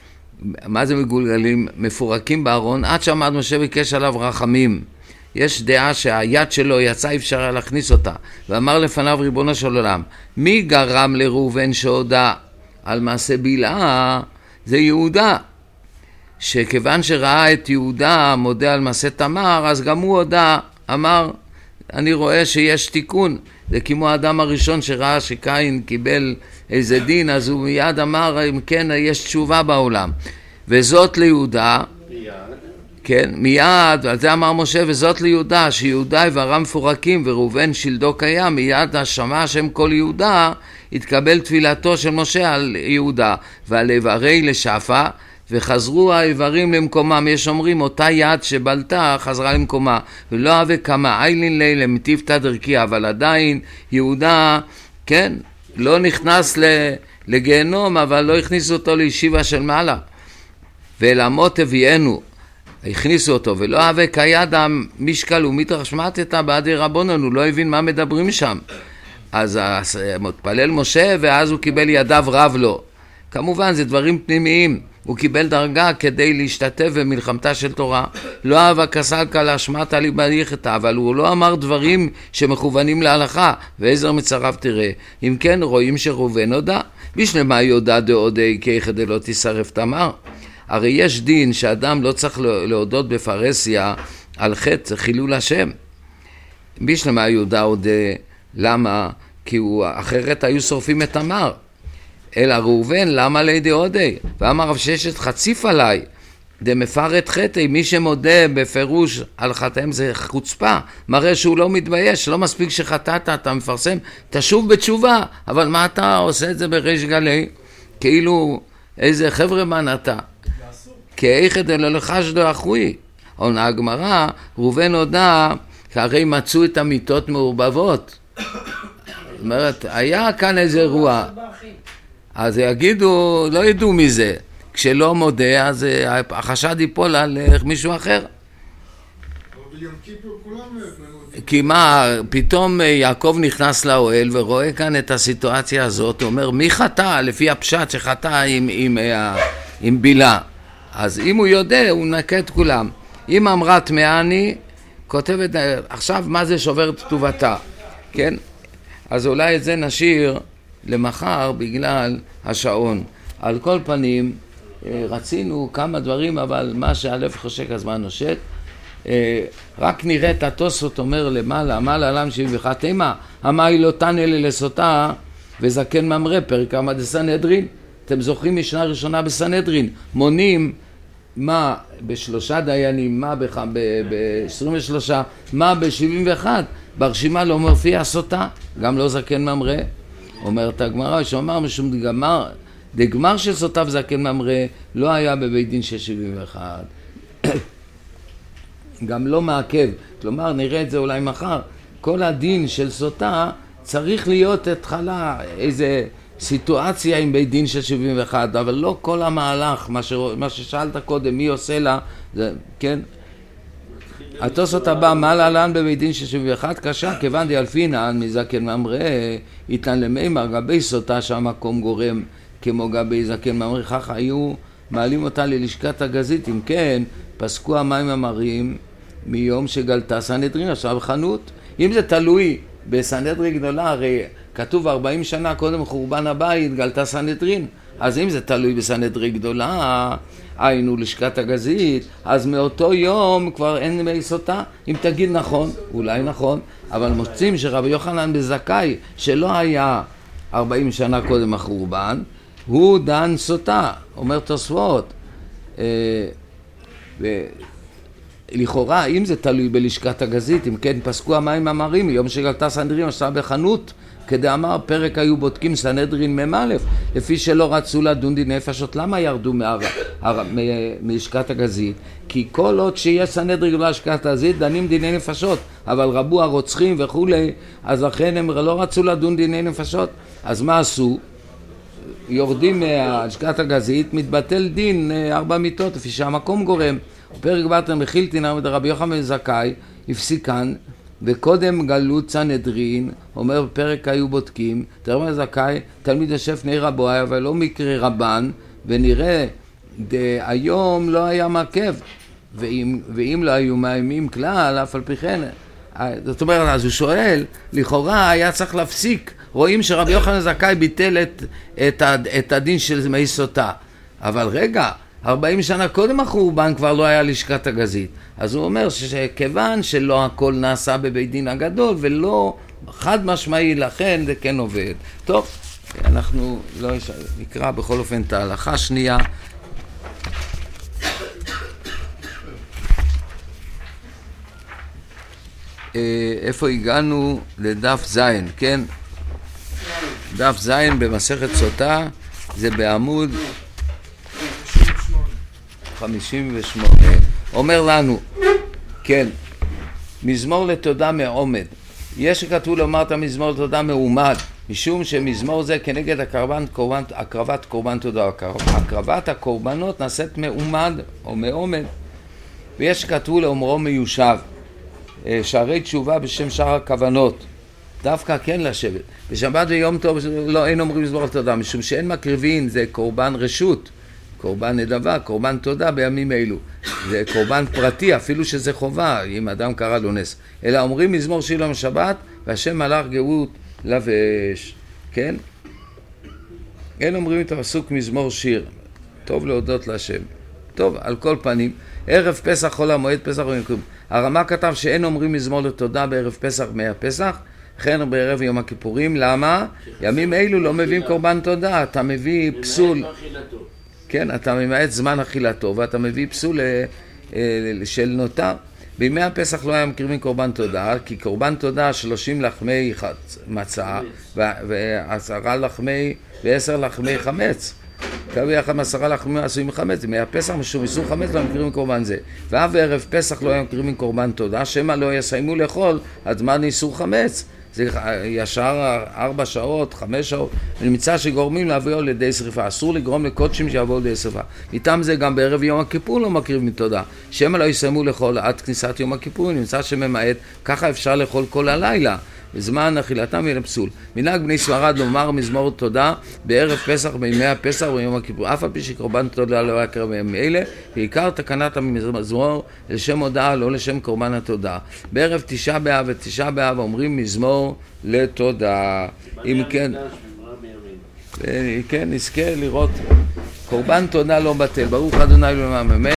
מה זה מגולגלים? מפורקים בארון, עד שעמד משה ביקש עליו רחמים. יש דעה שהיד שלו יצא, אפשר היה להכניס אותה, ואמר לפניו ריבונו של עולם, מי גרם לראובן שהודה על מעשה בלעה? זה יהודה, שכיוון שראה את יהודה מודה על מעשה תמר, אז גם הוא הודה, אמר, אני רואה שיש תיקון. זה כמו האדם הראשון שראה שקין קיבל איזה דין, אז הוא מיד אמר, אם כן, יש תשובה בעולם. וזאת ליהודה, כן, מיד, על זה אמר משה, וזאת ליהודה, שיהודה איבריו מפורקים וראובן שלדו קיים, מיד השמע השם כל יהודה, התקבל תפילתו של משה על יהודה, ועל איברי לשפה, וחזרו האיברים למקומם. יש אומרים, אותה יד שבלתה חזרה למקומה, ולא אהבה כמה איילין לילה מטיבתא דרכי, אבל עדיין יהודה, כן, לא נכנס לגיהנום, אבל לא הכניסו אותו לישיבה של מעלה. ואל אמות הביאנו, הכניסו אותו, ולא אהבה כיד המשקל ומתרשמת בעדי רבונן, הוא לא הבין מה מדברים שם. אז מתפלל משה, ואז הוא קיבל ידיו רב לו. כמובן, זה דברים פנימיים. הוא קיבל דרגה כדי להשתתף במלחמתה של תורה. לא אהבה כסלקה להשמטה לי בליכתה, אבל הוא לא אמר דברים שמכוונים להלכה, ועזר מצרף תראה. אם כן, רואים שראובן הודה. בשלמה יהודה דעודי כיחד לא תשרף תמר. הרי יש דין שאדם לא צריך להודות בפרסיה על חטא חילול השם. בשלמה יהודה הודה, למה? כי אחרת היו שורפים את תמר. אלא ראובן, למה לידי הודי? ואמר רב ששת, חציף עליי, דמפרט חטא, מי שמודה בפירוש על חטאים זה חוצפה, מראה שהוא לא מתבייש, לא מספיק שחטאת, אתה מפרסם, תשוב בתשובה, אבל מה אתה עושה את זה בריש גלי? כאילו, איזה חברמן אתה? כאיכד אלא לחשדו אחוי. עונה הגמרא, ראובן הודה, שהרי מצאו את המיטות מעורבבות. זאת אומרת, היה כאן איזה אירוע. אז יגידו, לא ידעו מזה. כשלא מודה, אז החשד ייפול על מישהו אחר. ביום כיפור כולם מודים. כי מה, פתאום יעקב נכנס לאוהל ורואה כאן את הסיטואציה הזאת, הוא אומר, מי חטא? לפי הפשט שחטא עם בילה. אז אם הוא יודע, הוא מנקה את כולם. אם אמרה טמאני, כותבת, עכשיו מה זה שובר את כתובתה, כן? אז אולי את זה נשאיר למחר בגלל השעון. על כל פנים, רצינו כמה דברים, אבל מה שהלב חושק הזמן נושק. רק נראה את התוספות אומר למעלה, מעלה עולם 71, אימה, המאי לא תן אלה לסוטה וזקן ממרא, פרק כמה דסנהדרין. אתם זוכרים משנה ראשונה בסנהדרין, מונים מה בשלושה דיינים, מה ב-23, מה ב-71, ברשימה לא מופיע סוטה, גם לא זקן ממרא. אומרת הגמרא, שאומר משום דגמר של סוטה וזקן ממרא לא היה בבית דין של 71. גם לא מעכב, כלומר נראה את זה אולי מחר, כל הדין של סוטה צריך להיות התחלה איזה סיטואציה עם בית דין של 71, אבל לא כל המהלך, מה ששאלת קודם, מי עושה לה, זה, כן? התוספות הבא, מעלה עלן בבית דין של 71, קשה, כיוון דאלפינן מזקן ממרא, יתן למימר, גבי סוטה שהמקום גורם כמו גבי זקן ממרא, כך היו מעלים אותה ללשכת הגזית, אם כן, פסקו המים המרים מיום שגלתה סנהדרין, עכשיו חנות. אם זה תלוי בסנהדרין גדולה, הרי כתוב 40 שנה קודם חורבן הבית, גלתה סנהדרין. אז אם זה תלוי בסנהדרין גדולה, היינו לשכת הגזית, אז מאותו יום כבר אין מי סוטה. אם תגיד נכון, אולי נכון, אבל מוצאים שרבי יוחנן בזכאי, שלא היה 40 שנה קודם החורבן, הוא דן סוטה, אומר תוספות. לכאורה, אם זה תלוי בלשכת הגזית, אם כן פסקו המים המרים, יום שגלתה סנהדרין עשה בחנות, כדי אמר פרק היו בודקים סנהדרין מ"א, לפי שלא רצו לדון דיני נפשות. למה ירדו מלשכת הגזית? כי כל עוד שיש סנהדרין בלשכת הגזית דנים דיני נפשות, אבל רבו הרוצחים וכולי, אז לכן הם לא רצו לדון דיני נפשות. אז מה עשו? יורדים מהלשכת הגזית, מתבטל דין 4 מיתות, לפי שהמקום גורם. פרק בטר מחילתין רבי יוחנן זכאי, הפסיקן, וקודם גלות סנהדרין, אומר בפרק היו בודקים, תראה מה זכאי, תלמיד יושב פני רבו, אבל לא מקרה רבן, ונראה, היום לא היה מעכב, ואם לא היו מאיימים כלל, אף על פי כן, זאת אומרת, אז הוא שואל, לכאורה היה צריך להפסיק, רואים שרבי יוחנן זכאי ביטל את הדין של מי סוטה, אבל רגע, 40 שנה קודם החורבן כבר לא היה לשכת הגזית. אז הוא אומר שכיוון שלא הכל נעשה בבית דין הגדול ולא חד משמעי, לכן זה כן עובד. טוב, אנחנו לא נקרא בכל אופן את ההלכה שנייה. איפה הגענו? לדף זין, כן? דף זין במסכת סוטה, זה בעמוד 58. אומר לנו, כן, מזמור לתודה מעומד. יש שכתוב לומר את המזמור לתודה מעומד, משום שמזמור זה כנגד הקרבת קורבן תודה. הקרבת הקורבנות נעשית מעומד או מעומד. ויש שכתוב לאומרו מיושב, שערי תשובה בשם שער הכוונות. דווקא כן לשבת. בשבת ויום טוב לא אין אומרים מזמור לתודה, משום שאין מקריבין, זה קורבן רשות. קורבן נדבה, קורבן תודה בימים אלו. זה קורבן פרטי, אפילו שזה חובה, אם אדם קרא לו נס. אלא אומרים מזמור שיר יום שבת, והשם מלאך גאות לבש. כן? אין אומרים את הפסוק מזמור שיר. טוב להודות להשם. טוב, על כל פנים, ערב פסח חול המועד פסח ומקום. הרמ"א כתב שאין אומרים מזמור לתודה בערב פסח מהפסח, כן בערב יום הכיפורים. למה? ימים אלו לא מביאים קורבן תודה, אתה מביא פסול. כן, אתה ממעט זמן אכילתו, ואתה מביא פסול של נותר. בימי הפסח לא היה מקריבים קורבן תודה, כי קורבן תודה 30 לחמי מצה, ו10 לחמי ו10 לחמי חמץ. קרבי יחד 10 לחמי עשויים חמץ, בימי הפסח משום איסור חמץ לא מקריבים קורבן זה. ואף בערב פסח לא היה מקריבים קורבן תודה, שמא לא יסיימו לאכול עד זמן איסור חמץ, זה ישר 4 שעות, 5 שעות, ונמצא שגורמים להביאו לידי שריפה. אסור לגרום לקודשים שיבואו לידי שריפה. מטעם זה גם בערב יום הכיפור לא מקריבים תודה. שמא לא יסיימו לאכול עד כניסת יום הכיפור, נמצא שממעט, ככה אפשר לאכול כל הלילה. בזמן אכילתם יהיה פסול. מנהג בני ספרד לומר מזמור תודה בערב פסח, בימי הפסח וביום הכיפור. אף על פי שקורבן תודה לא יקרב בימים אלה, בעיקר תקנת המזמור לשם הודאה, לא לשם קורבן התודה. בערב 9 באב ו9 באב אומרים מזמור לתודה. אם כן, נזכה לראות קורבן תודה לא בטל. ברוך ה' אלוהינו